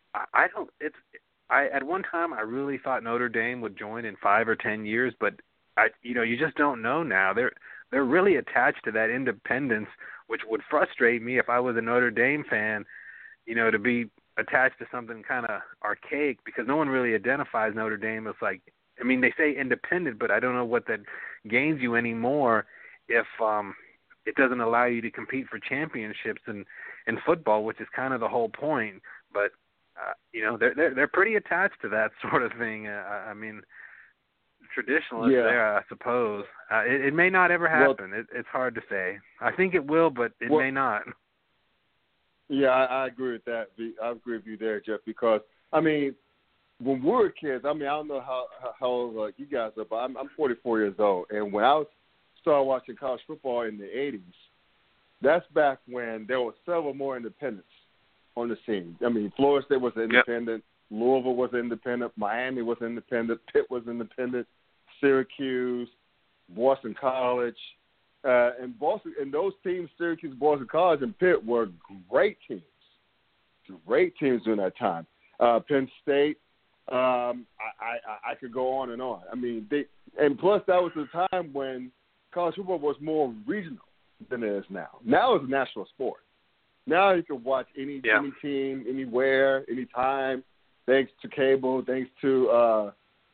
At one time I really thought Notre Dame would join in 5 or 10 years, but you just don't know now. They're really attached to that independence, which would frustrate me if I was a Notre Dame fan, to be attached to something kind of archaic, because no one really identifies Notre Dame as they say independent, but I don't know what that gains you anymore if it doesn't allow you to compete for championships in football, which is kind of the whole point. But they're pretty attached to that sort of thing. Traditionalists there, I suppose. It may not ever happen. It's hard to say. I think it will, but it may not. Yeah, I agree with that. I agree with you there, Jeff, because, when we were kids, I don't know how old you guys are, but I'm 44 years old. And when I started watching college football in the 80s, that's back when there were several more independents on the scene. Florida State was independent. Yep. Louisville was independent. Miami was independent. Pitt was independent. Syracuse, Boston College. And those teams, Syracuse, Boston College, and Pitt, were great teams. Great teams during that time. Penn State, I could go on and on. And plus that was the time when college football was more regional than it is now. Now it's a national sport. Now you can watch any team, anywhere, anytime, thanks to cable, thanks to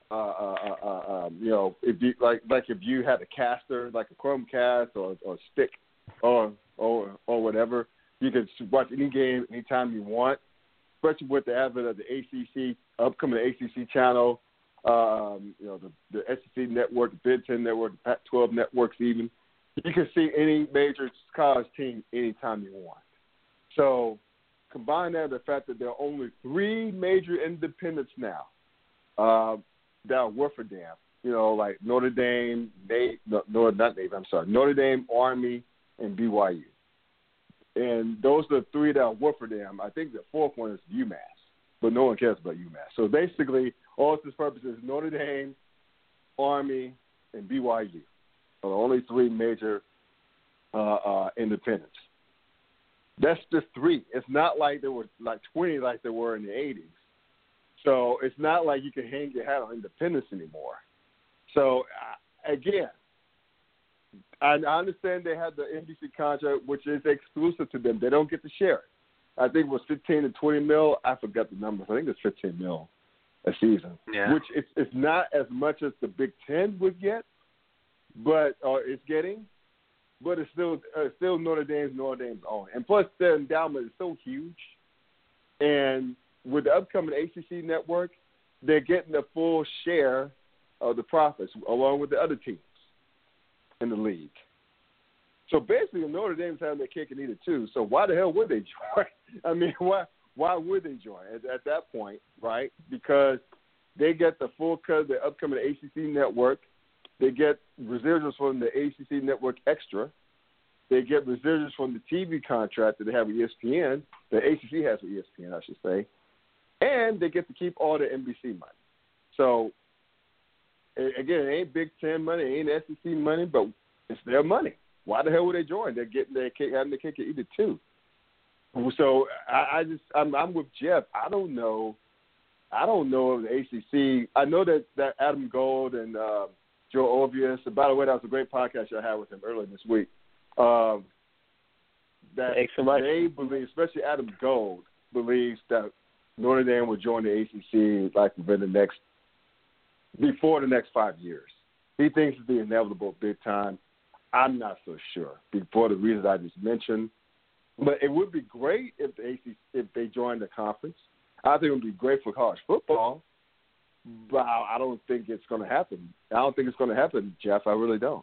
if you had a caster, like a Chromecast or stick or whatever, you could watch any game anytime you want, especially with the advent of the ACC, upcoming ACC channel, the SEC network, the Big Ten network, the Pac-12 networks even. You can see any major college team anytime you want. So combine that with the fact that there are only 3 major independents now that are worth a damn. Like Notre Dame, Notre Dame, Army, and BYU. And those are the 3 that are worth a damn. I think the 4th one is UMass, but no one cares about UMass. So basically, all its purposes, Notre Dame, Army, and BYU are the only 3 major independents. That's just 3. It's not like there were 20 like there were in the 80s. So it's not like you can hang your hat on independence anymore. So, again, I understand they have the NBC contract, which is exclusive to them. They don't get to share it. I think it was 15 to 20 mil. I forgot the numbers. I think it's 15 mil a season, which it's not as much as the Big Ten would get, but it's getting. But it's still Notre Dame's own. And plus, their endowment is so huge. And with the upcoming ACC network, they're getting a full share of the profits along with the other teams in the league. So basically, Notre Dame's having their cake and eat it too. So why the hell would they join? Why would they join at that point, right? Because they get the full cut of the upcoming ACC network. They get residuals from the ACC Network Extra. They get residuals from the TV contract that they have with ESPN. The ACC has with ESPN, I should say. And they get to keep all the NBC money. So, again, it ain't Big Ten money, it ain't SEC money, but it's their money. Why the hell would they join? They're getting their cake, having their cake and eat it too. So I'm with Jeff. I don't know I don't know if the ACC. I know that Adam Gold and Joe Ovius. And by the way, that was a great podcast I had with him earlier this week. That Thanks so much. They believe, especially Adam Gold, believes that Notre Dame will join the ACC like before the next 5 years. He thinks it's the inevitable big time. I'm not so sure, for the reasons I just mentioned. But it would be great if they joined the conference. I think it would be great for college football, but I don't think it's going to happen. I don't think it's going to happen, Jeff. I really don't.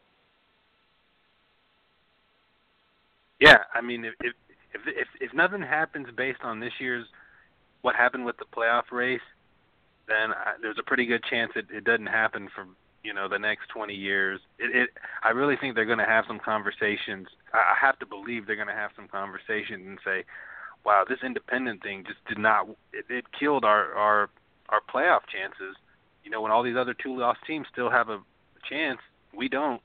Yeah, I mean, if nothing happens based on this year's what happened with the playoff race, then there's a pretty good chance it doesn't happen for the next 20 years. I really think they're going to have some conversations. I have to believe they're going to have some conversations and say, wow, this independent thing just did not – it killed our playoff chances. When all these other 2-loss teams still have a chance, we don't.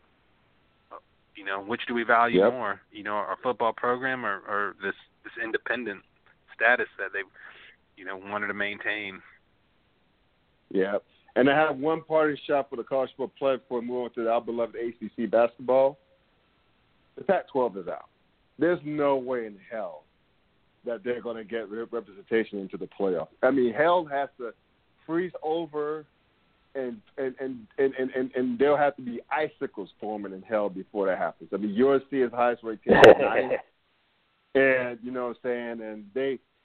Which do we value more? Our football program or this independent status that they wanted to maintain. Yeah. And I have one parting shot for the college football playoff before we move on to our beloved ACC basketball. The Pac-12 is out. There's no way in hell that they're going to get representation into the playoff. I mean, hell has to freeze over, and there'll have to be icicles forming in hell before that happens. I mean, USC is highest ranked team tonight, and you know what I'm saying, and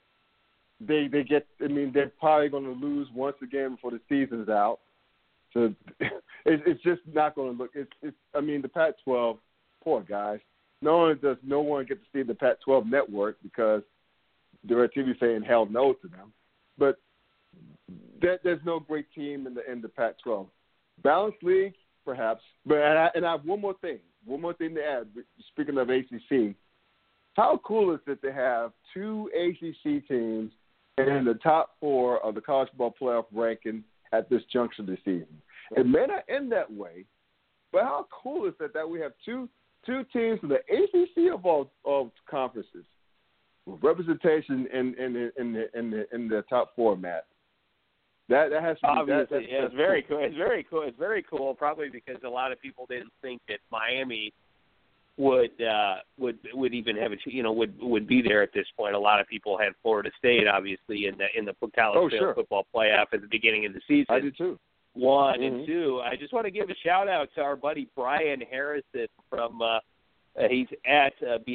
they get. I mean, they're probably going to lose once again before the season's out. So it's just not going to look. I mean, the Pac-12, poor guys. No one get to see the Pac-12 network because DirecTV saying hell no to them. But there's no great team in the Pac-12. Balanced league, perhaps. But I have one more thing to add. Speaking of ACC, how cool is it to have two ACC teams in the top 4 of the college football playoff ranking at this juncture of the season? It may not end that way, but how cool is it that we have two teams in the ACC of all conferences with representation in the top format? That has to be obviously. It's very cool. It's very cool. It's very cool. Probably because a lot of people didn't think that Miami would even have would be there at this point. A lot of people had Florida State obviously in the college football playoff at the beginning of the season. I did too. One and two. I just want to give a shout out to our buddy Brian Harrison from he's at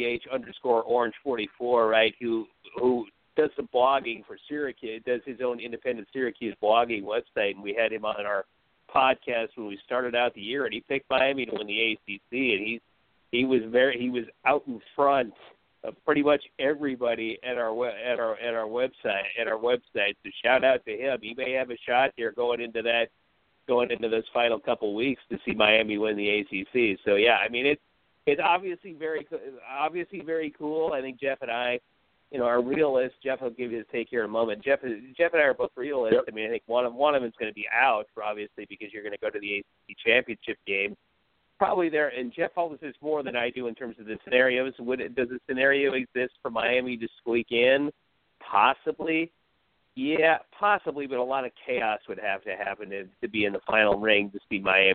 BH_Orange44, right? Who does some blogging for Syracuse, does his own independent Syracuse blogging website, and we had him on our podcast when we started out the year, and he picked Miami to win the ACC, and he was out in front of pretty much everybody at our website. So shout out to him. He may have a shot here going into those final couple weeks to see Miami win the ACC. So yeah, I mean it's obviously very cool. I think Jeff and I, are realists. Jeff will give his take here in a moment. Jeff and I are both realists. Yep. I mean, I think one of them is going to be out, obviously, because you're going to go to the ACC championship game. Probably there, and Jeff follows this more than I do in terms of the scenarios. Does a scenario exist for Miami to squeak in? Possibly. Yeah, possibly, but a lot of chaos would have to happen to be in the final ring to see Miami,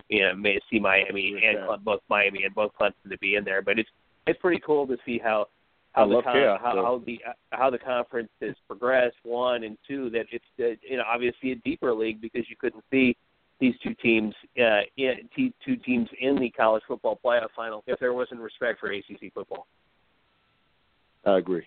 and both Miami and both Clemson to be in there. But it's pretty cool to see how the conference has progressed. 1 and 2, that it's obviously a deeper league because you couldn't see these two teams in the college football playoff final if there wasn't respect for ACC football. I agree.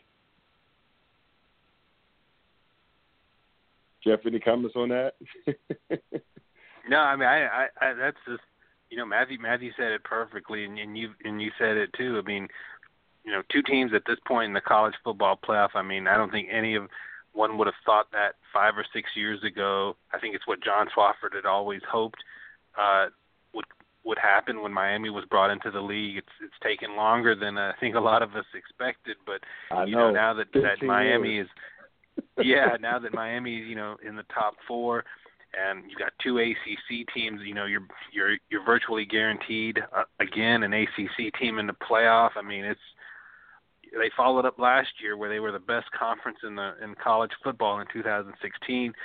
Jeff, any comments on that? No, I mean, I that's just, Matthew said it perfectly, and you said it too. I mean, two teams at this point in the college football playoff. I mean, I don't think one would have thought that 5 or 6 years ago. I think it's what John Swofford had always hoped would happen when Miami was brought into the league. It's taken longer than I think a lot of us expected, but now that Miami is. Yeah, now that Miami's, in the top 4, and you've got 2 ACC teams, you're virtually guaranteed again an ACC team in the playoff. I mean, they followed up last year where they were the best conference in college football in 2016.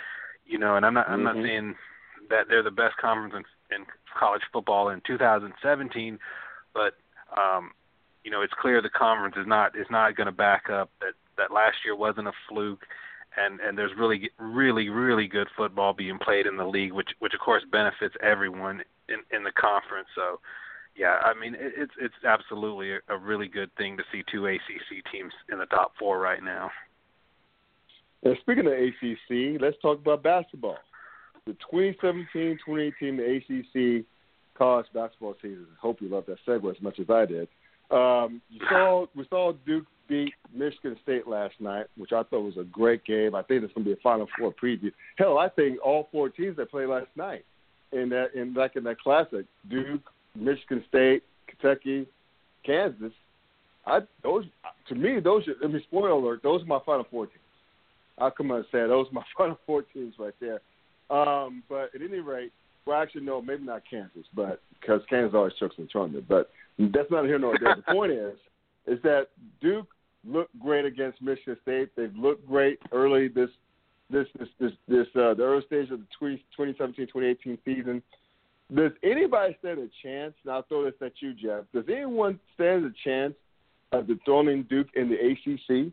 And I'm not saying that they're the best conference in college football in 2017, but it's clear the conference is not going to back up that last year wasn't a fluke, and there's really, really, really good football being played in the league, which of course benefits everyone in the conference. So, yeah, I mean it's absolutely a really good thing to see two ACC teams in the top four right now. And speaking of ACC, let's talk about basketball. The 2017-2018 ACC college basketball season. Hope you love that segue as much as I did. We saw Duke beat Michigan State last night, which I thought was a great game. I think it's going to be a Final Four preview. Hell, I think all four teams that played last night in that classic, Duke, Michigan State, Kentucky, Kansas. Spoiler alert, those are my Final Four teams. I'll come out and say those are my Final Four teams right there. But at any rate, well, actually, no, maybe not Kansas, but because Kansas always chokes in the tournament. But that's not here nor there. The point is that Duke looked great against Michigan State. They've looked great early the early stage of the 2017-2018 season. Does anybody stand a chance? And I'll throw this at you, Jeff. Does anyone stand a chance of dethroning Duke in the ACC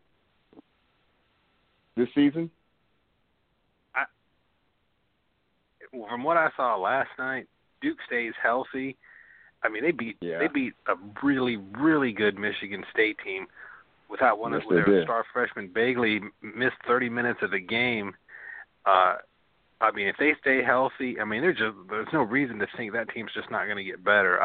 this season? From what I saw last night, Duke stays healthy. I mean, they beat a really, really good Michigan State team without one of their star freshmen. Bagley missed 30 minutes of the game. I mean, if they stay healthy, I mean, there's no reason to think that team's just not going to get better.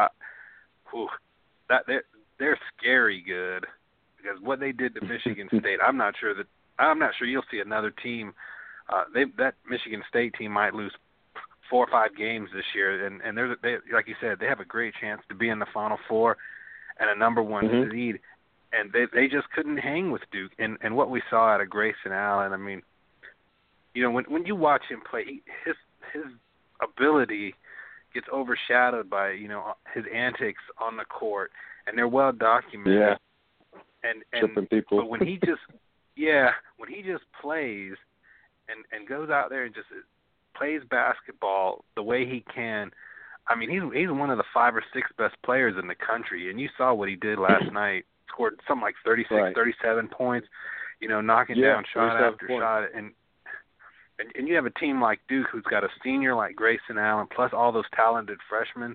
They're scary good, because what they did to Michigan State, I'm not sure you'll see another team. That Michigan State team might lose 4 or 5 games this year, and they like you said, they have a great chance to be in the Final Four and a number one seed, and they just couldn't hang with Duke. And what we saw out of Grayson Allen, I mean, when you watch him play, his ability gets overshadowed by his antics on the court, and they're well documented. Yeah. And tripping people. But when he just plays and goes out there and just plays basketball the way he can, I mean, he's one of the 5 or 6 best players in the country, and you saw what he did last night. Scored something like 36, 37 points, knocking down shot after shot, and you have a team like Duke who's got a senior like Grayson Allen, plus all those talented freshmen.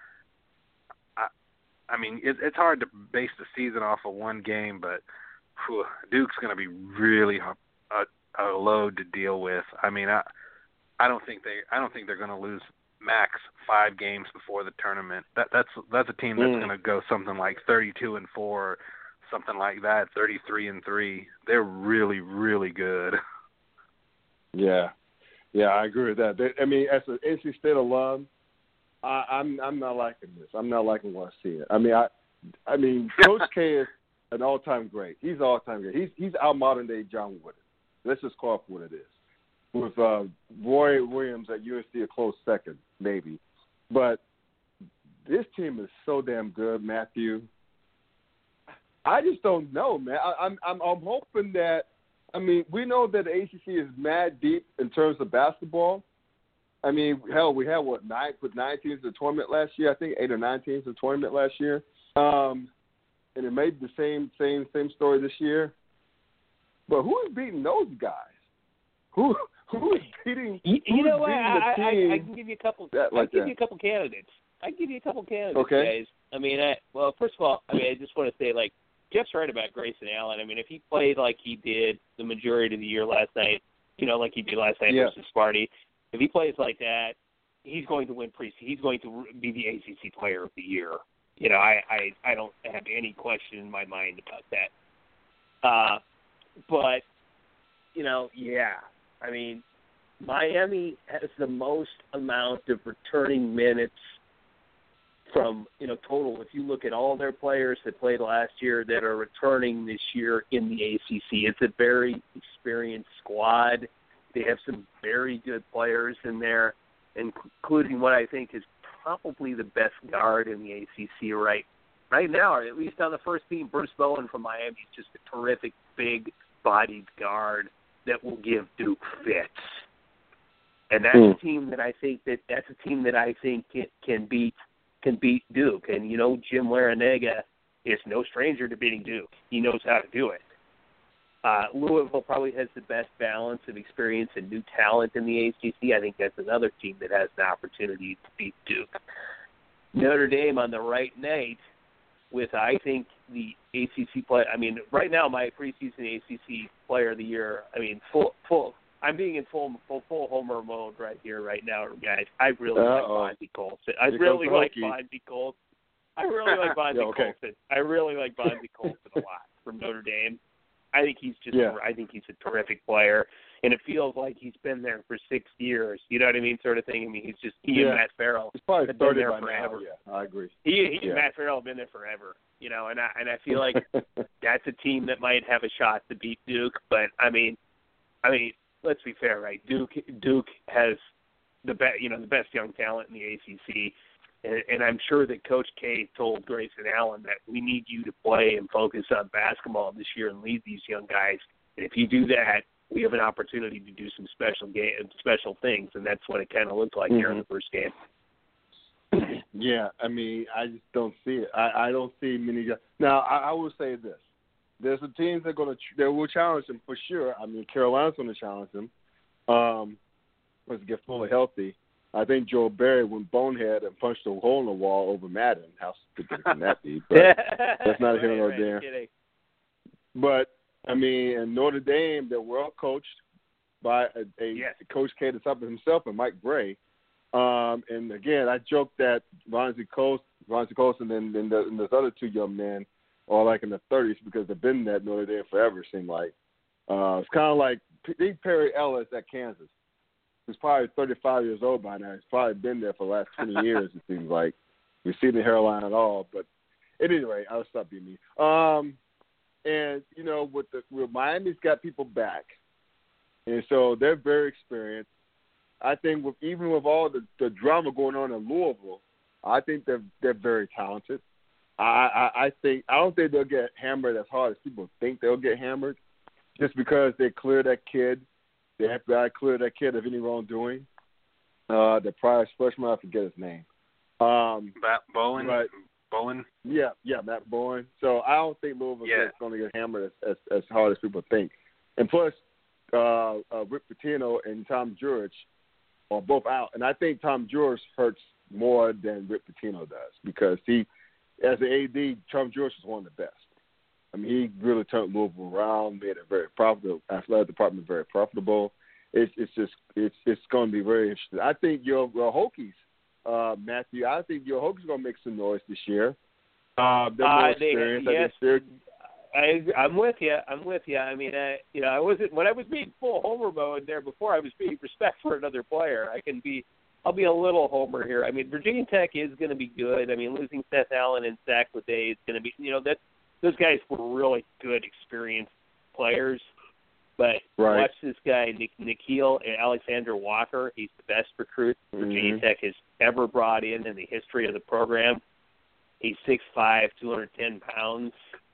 I mean, it's hard to base the season off of one game, but Duke's going to be really a load to deal with. I mean, I don't think they're going to lose max 5 games before the tournament. That's a team that's going to go something like 32-4, or something like that, 33-3. They're really, really good. Yeah, I agree with that. I mean, as an NC State alum, I'm not liking this. I'm not liking what I see. I mean, Coach K is an all-time great. He's an all-time great. He's our modern-day John Wooden. Let's just call it for what it is. With Roy Williams at UNC a close second, maybe. But this team is so damn good, Matthew. I just don't know, man. I'm hoping that. I mean, we know that the ACC is mad deep in terms of basketball. I mean, hell, we had 9 teams in the tournament last year. I think 8 or 9 teams in the tournament last year. And it made the same story this year. But who is beating those guys? Who is beating? You know what? I can give you a couple. Give you a couple candidates. Okay. Guys. I mean, first of all, I just want to say, like, Jeff's right about Grayson Allen. I mean, if he played like he did the majority of the year last night, like he did last night versus Sparty, if he plays like that, he's going to win He's going to be the ACC Player of the Year. I don't have any question in my mind about that. But I mean, Miami has the most amount of returning minutes from, total. If you look at all their players that played last year that are returning this year in the ACC, it's a very experienced squad. They have some very good players in there, including what I think is probably the best guard in the ACC right now, or at least on the first team. Bruce Bowen from Miami is just a terrific, big-bodied guard that will give Duke fits. And that's a team that I think can beat Duke. And Jim Larrañaga is no stranger to beating Duke. He knows how to do it. Louisville probably has the best balance of experience and new talent in the ACC. I think that's another team that has an opportunity to beat Duke. Notre Dame on the right night with, I think, the ACC play. I mean, right now my preseason ACC Player of the Year. I mean, full. I'm being in full homer mode right now, guys. I really like Bonzie Colson. I really like Bonzie Colson. I really like Bonzie Colson a lot from Notre Dame. I think he's I think he's a terrific player, and it feels like he's been there for 6 years. You know what I mean, sort of thing. I mean, he and Matt Farrell have probably been there forever. Now, yeah, I agree. He and Matt Farrell have been there forever. And I feel like that's a team that might have a shot to beat Duke. But I mean, let's be fair, right? Duke has the best young talent in the ACC. And I'm sure that Coach K told Grayson Allen that we need you to play and focus on basketball this year and lead these young guys. And if you do that, we have an opportunity to do some special things. And that's what it kind of looked like here in the first game. Yeah, I mean, I just don't see it. I don't see many guys. Now, I will say this. There's some teams that will challenge them for sure. I mean, Carolina's going to challenge them once they get fully healthy. I think Joe Barry went bonehead and punched a hole in the wall over Madden. How stupid can that be? But that's not here nor there. But, I mean, in Notre Dame, they're well coached by a Coach K that's up himself and Mike Bray. And, again, I joked that Bonzie Colson and those other two young men are like in the 30s because they've been at Notre Dame forever, it seemed like. It's kind of like Perry Ellis at Kansas. He's probably 35 years old by now. He's probably been there for the last 20 years, it seems like. We see the hairline at all. But at any rate, I'll stop being mean. And, with Miami's got people back. And so they're very experienced. I think even with all the drama going on in Louisville, I think they're very talented. I don't think they'll get hammered as hard as people think they'll get hammered just because they cleared that kid. The FBI cleared that kid of any wrongdoing. The prior freshman, I forget his name. Matt Bowen. But, Bowen. Yeah, Matt Bowen. So I don't think Louisville's going to get hammered as hard as people think. And plus, Rick Pitino and Tom Jurich are both out. And I think Tom Jurich hurts more than Rick Pitino does because he, as an AD, Tom Jurich is one of the best. I mean, he really turned Louisville around, made it very profitable, athletic department very profitable. It's going to be very interesting. I think your Hokies, Matthew, I think your Hokies are going to make some noise this year. They're more experienced. I'm with you. I mean, I wasn't when I was being full homer mode there before. I was being respect for another player. I'll be a little homer here. I mean, Virginia Tech is going to be good. I mean, losing Seth Allen and Zach Leday is going to be, those guys were really good, experienced players. But watch this guy, Nikhil Alexander Walker. He's the best recruit Virginia Tech has ever brought in the history of the program. He's 6'5", 210 pounds.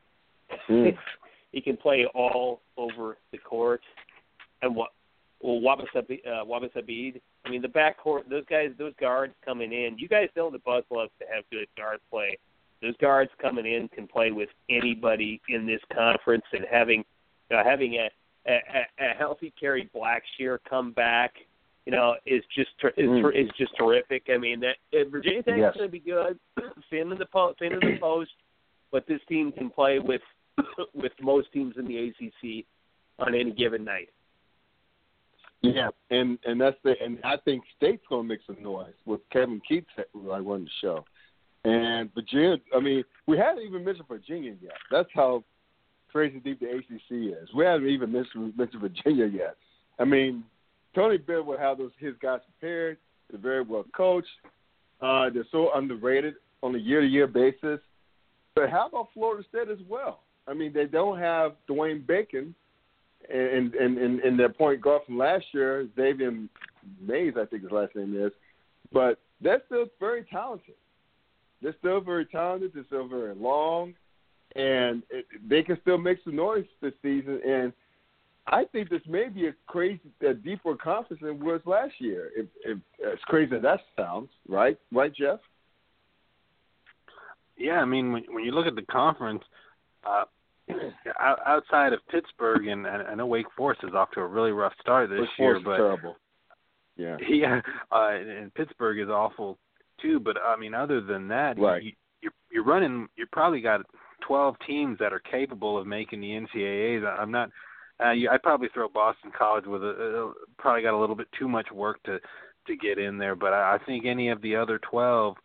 He can play all over the court. And Wabba Sabid. I mean, the backcourt, those guards coming in. You guys know the Buzz loves to have good guard play. Those guards coming in can play with anybody in this conference, and having a healthy Kerry Blackshear come back, is just terrific. I mean, that Virginia Tech is going to be good, thin in the post, but this team can play with most teams in the ACC on any given night. Yeah, and I think State's going to make some noise with Kevin Keats running the show. And Virginia, I mean, we haven't even mentioned Virginia yet. That's how crazy deep the ACC is. We haven't even mentioned Virginia yet. I mean, Tony Bill will have his guys prepared. They're very well coached. They're so underrated on a year-to-year basis. But how about Florida State as well? I mean, they don't have Dwayne Bacon and their point guard from last year, Xavier Mays, I think his last name is. But they're still very talented. They're still very talented. They're still very long. And they can still make some noise this season. And I think this may be a deeper conference than it was last year. If as crazy as that sounds, right? Right, Jeff? Yeah, I mean, when you look at the conference, outside of Pittsburgh, and I know Wake Forest is off to a really rough start this year, but terrible. Yeah, and Pittsburgh is awful too. But I mean, other than that, right. you probably got 12 teams that are capable of making the NCAAs. I'm not. I'd probably throw Boston College with probably got a little bit too much work to get in there, but I think any of the other 12,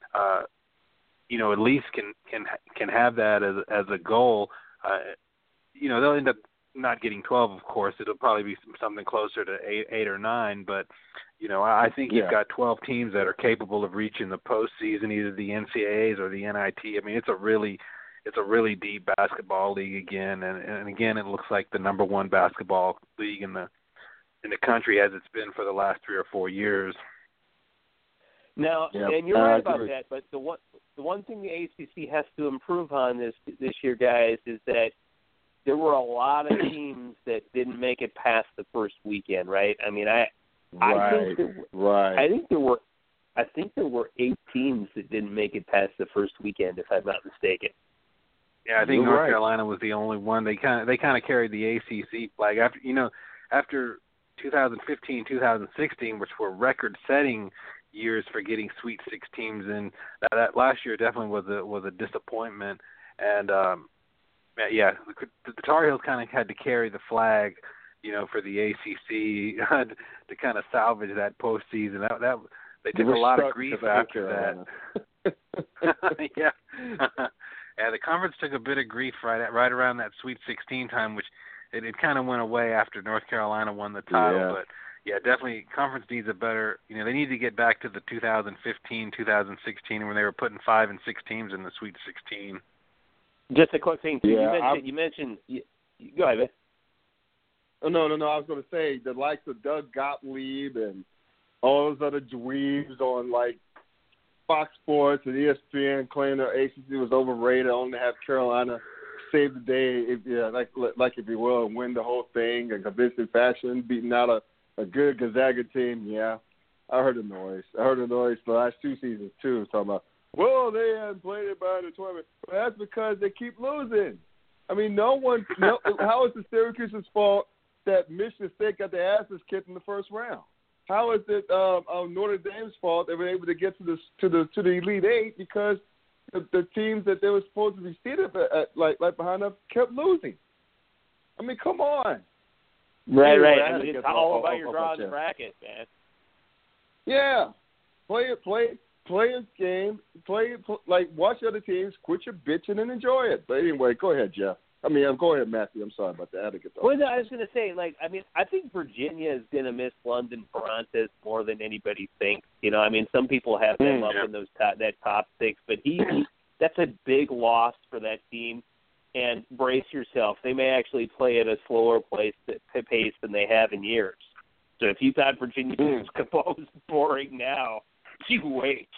at least can have that as a goal. They'll end up not getting 12, of course. It'll probably be something closer to 8 or 9, but I think you've got 12 teams that are capable of reaching the postseason, either the NCAAs or the NIT. I mean, it's a really deep basketball league again, and again, it looks like the number one basketball league in the country as it's been for the last 3 or 4 years. Now, and you're right about that, but the one thing the ACC has to improve on this year, guys, is that there were a lot of teams that didn't make it past the first weekend, right? I mean, I think there were 8 teams that didn't make it past the first weekend, if I'm not mistaken. Yeah, I think North Carolina was the only one. They kind of carried the ACC flag after 2015, 2016, which were record-setting years for getting Sweet 16 teams in. That last year definitely was a disappointment, and the Tar Heels kind of had to carry the flag, for the ACC to kind of salvage that postseason. That they took a lot of grief after that. Yeah. Yeah, the conference took a bit of grief right around that Sweet 16 time, which it kind of went away after North Carolina won the title. Yeah. But, yeah, definitely conference needs a better – they need to get back to the 2015, 2016 when they were putting 5 and 6 teams in the Sweet 16. Just a quick thing, too. You mentioned – go ahead, man. Oh, no. I was going to say the likes of Doug Gottlieb and all those other dweebs on, Fox Sports and ESPN claimed that ACC was overrated, only to have Carolina save the day, if you will, and win the whole thing in convincing fashion, beating out a good Gonzaga team. Yeah, I heard the noise. For the last 2 seasons, too, talking about, well, they hadn't played it by the tournament. But that's because they keep losing. I mean, how is it Syracuse's fault that Michigan State got their asses kicked in the first round? How is it Notre Dame's fault they were able to get to the Elite Eight because the teams that they were supposed to be seated at, behind them kept losing? I mean, come on. Right. I mean, it's all about your draw in the bracket, man. Yeah, play a game. Watch other teams. Quit your bitching and enjoy it. But anyway, go ahead, Jeff. Go ahead, Matthew. I'm sorry about that. I had to get that. Well, no, I was going to say, I think Virginia is going to miss London Ferrantes more than anybody thinks. Some people have them up in that top 6, but that's a big loss for that team. And brace yourself; they may actually play at a slower pace than they have in years. So if you thought Virginia was boring now, you wait.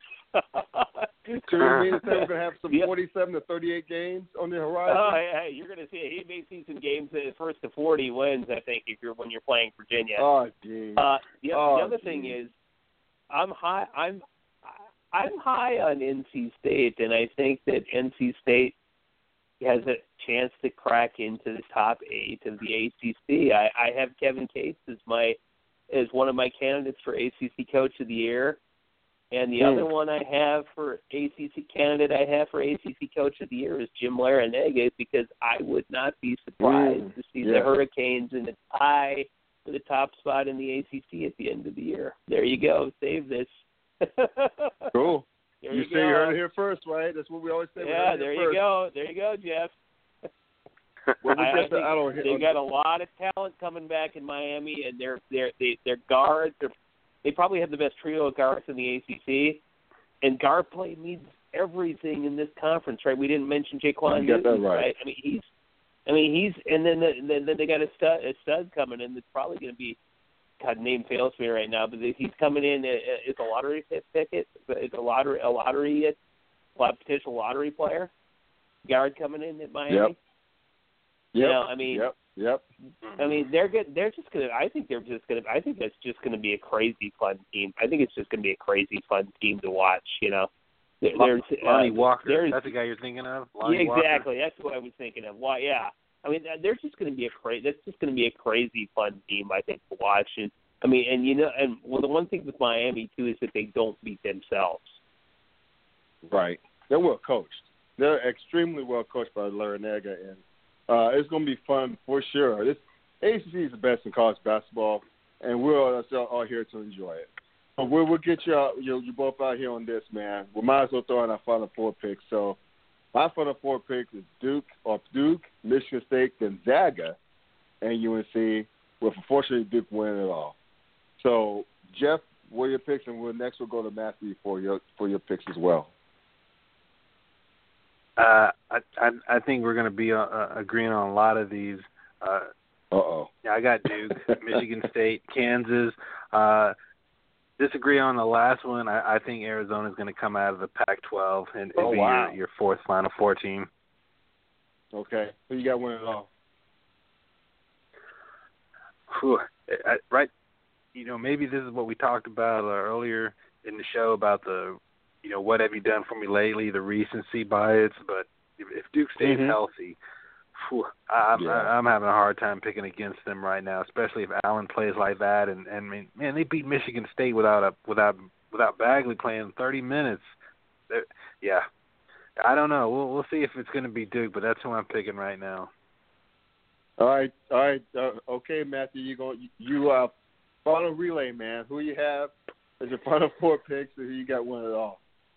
So you mean to say we're going to have some 47 to 38 games on the horizon? Oh, yeah, you're going to see it. He may see some games that first to 40 wins, I think, when you're playing Virginia. Oh, geez. The other thing is, I'm high on NC State, and I think that NC State has a chance to crack into the top 8 of the ACC. I have Kevin Cates as one of my candidates for ACC Coach of the Year. And the other one I have for ACC Coach of the Year is Jim Larrañaga, because I would not be surprised to see the Hurricanes in a tie for the top spot in the ACC at the end of the year. There you go. Save this. Cool. You say you heard it here first, right? That's what we always say. Yeah, there you go. There you go, Jeff. Well, they got a lot of talent coming back in Miami, and their guards are. They probably have the best trio of guards in the ACC, and guard play means everything in this conference, right? We didn't mention Jaquan Newton, right? He's, and then they got a stud coming in that's probably going to be, God, name fails me right now, but he's coming in as a lottery ticket, it's a potential lottery player, guard coming in at Miami. Yep. Yep. I mean, they're good. They're just gonna. I think that's just gonna be a crazy fun team. I think it's just gonna be a crazy fun team to watch. There's Lonnie Walker. That's the guy you're thinking of. Lonnie exactly. Walker? That's what I was thinking of. Why? Yeah. I mean, there's just gonna be that's just gonna be a crazy fun team. I think to watch. And I mean, and the one thing with Miami too is that they don't beat themselves. Right. They're well coached. They're extremely well coached by Larranaga, and it's going to be fun for sure. This ACC is the best in college basketball, and we're all here to enjoy it. So we'll get you both out here on this, man. We might as well throw in our Final Four picks. So my Final Four picks is Duke, Michigan State, Gonzaga, and UNC, with unfortunately Duke winning it all. So Jeff, what are your picks? And we'll go to Matthew for your picks as well. I think we're going to be agreeing on a lot of these. Yeah, I got Duke, Michigan State, Kansas. Disagree on the last one. I think Arizona's going to come out of the Pac-12 and be your fourth Final Four team. Okay. Who you got winning it all? Right. Maybe this is what we talked about earlier in the show about the what have you done for me lately, the recency bias. But if Duke stays healthy, I'm having a hard time picking against them right now, especially if Allen plays like that. And man, they beat Michigan State without Bagley playing 30 minutes. Yeah, I don't know. We'll see if it's going to be Duke, but that's who I'm picking right now. All right. Okay, Matthew, you final relay, man. Who you have as your Final Four picks, and who you got winning it all?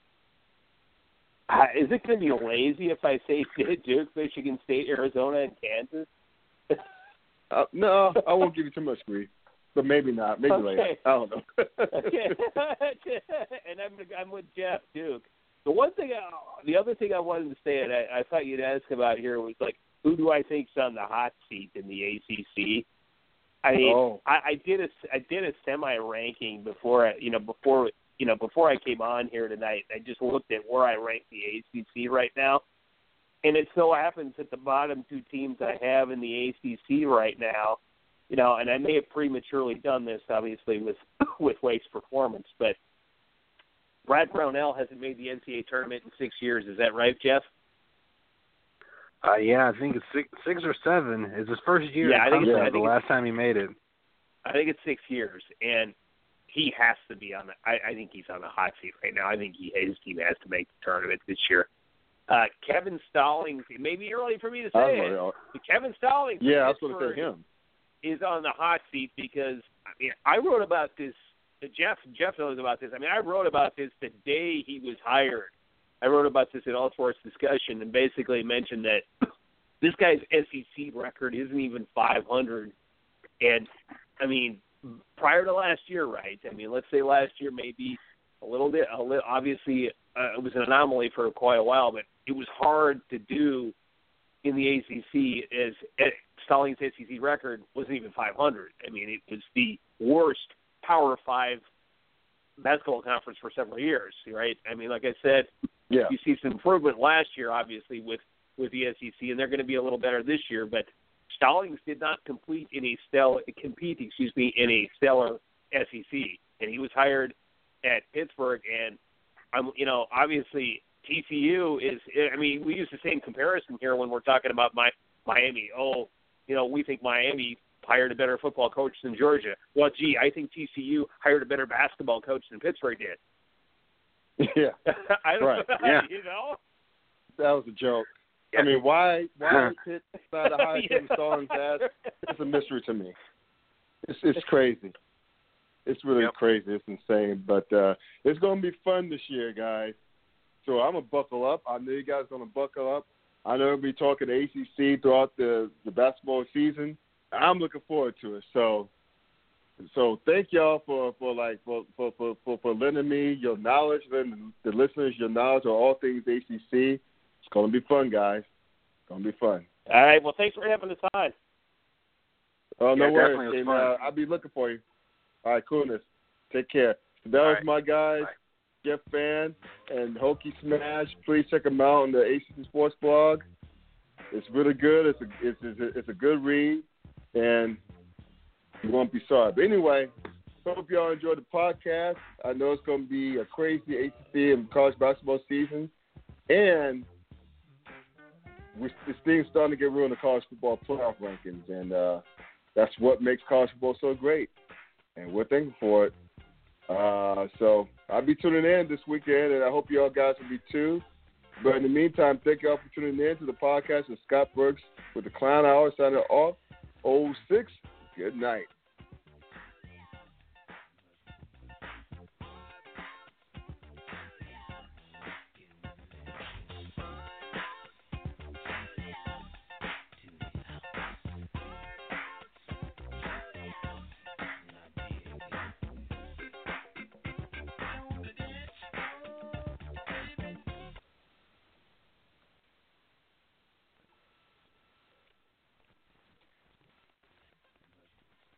Is it going to be lazy if I say Duke, Michigan State, Arizona, and Kansas? No, I won't give you too much grief, but maybe not. Maybe later. I don't know. Okay. And I'm with Jeff, Duke. The other thing I wanted to say, and I thought you'd ask about here, was like, who do I think's on the hot seat in the ACC? I mean, I did a semi ranking before I came on here tonight. I just looked at where I rank the ACC right now, and it so happens that the bottom two teams I have in the ACC right now, and I may have prematurely done this, obviously, with Wake's performance, but Brad Brownell hasn't made the NCAA tournament in 6 years. Is that right, Jeff? Yeah, I think it's six or seven. It's his first year. Yeah, I think the last time he made it. I think it's 6 years, and he has to be on the. I think he's on the hot seat right now. I think his team has to make the tournament this year. Kevin Stallings. It may be early for me to say it. But Kevin Stallings. Yeah, I was going to say him. Is on the hot seat because I wrote about this. Jeff knows about this. I wrote about this the day he was hired. I wrote about this in All Sports Discussion and basically mentioned that this guy's SEC record isn't even 500. And, prior to last year, right? Let's say last year maybe obviously it was an anomaly for quite a while, but it was hard to do in the ACC as Stallings' SEC record wasn't even 500. It was the worst Power 5 basketball conference for several years, right? Like I said, you see some improvement last year, obviously, with the SEC, and they're going to be a little better this year. But Stallings did not compete in a stellar SEC, and he was hired at Pittsburgh. And obviously TCU is. We use the same comparison here when we're talking about Miami. We think Miami hired a better football coach than Georgia. Well, I think TCU hired a better basketball coach than Pittsburgh did. Yeah. I don't right. know. Yeah. That was a joke. Yeah. Why Pitt not a high Kevin Stallings has? It's a mystery to me. It's crazy. It's really crazy. It's insane. But it's going to be fun this year, guys. So I'm going to buckle up. I know you guys are going to buckle up. I know we'll be talking ACC throughout the basketball season. I'm looking forward to it. So thank y'all for lending me your knowledge, lending the listeners your knowledge of all things ACC. It's going to be fun, guys. It's going to be fun. All right. Well, thanks for having us on. Oh, no worries. Definitely And, was fun. I'll be looking for you. All right, coolness. Take care. So that was my guys, Jeff Fan and Hokie Smash. Please check them out on the ACC Sports blog. It's really good. It's a good read, and you won't be sorry. But anyway, hope y'all enjoyed the podcast. I know it's going to be a crazy ACC and college basketball season, and this thing's starting to get real in the college football playoff rankings, and that's what makes college football so great, and we're thankful for it. So I'll be tuning in this weekend, and I hope you all guys will be too. But in the meantime, thank you all for tuning in to the podcast with Scott Brooks with the Clown Hour signing off. 06, good night.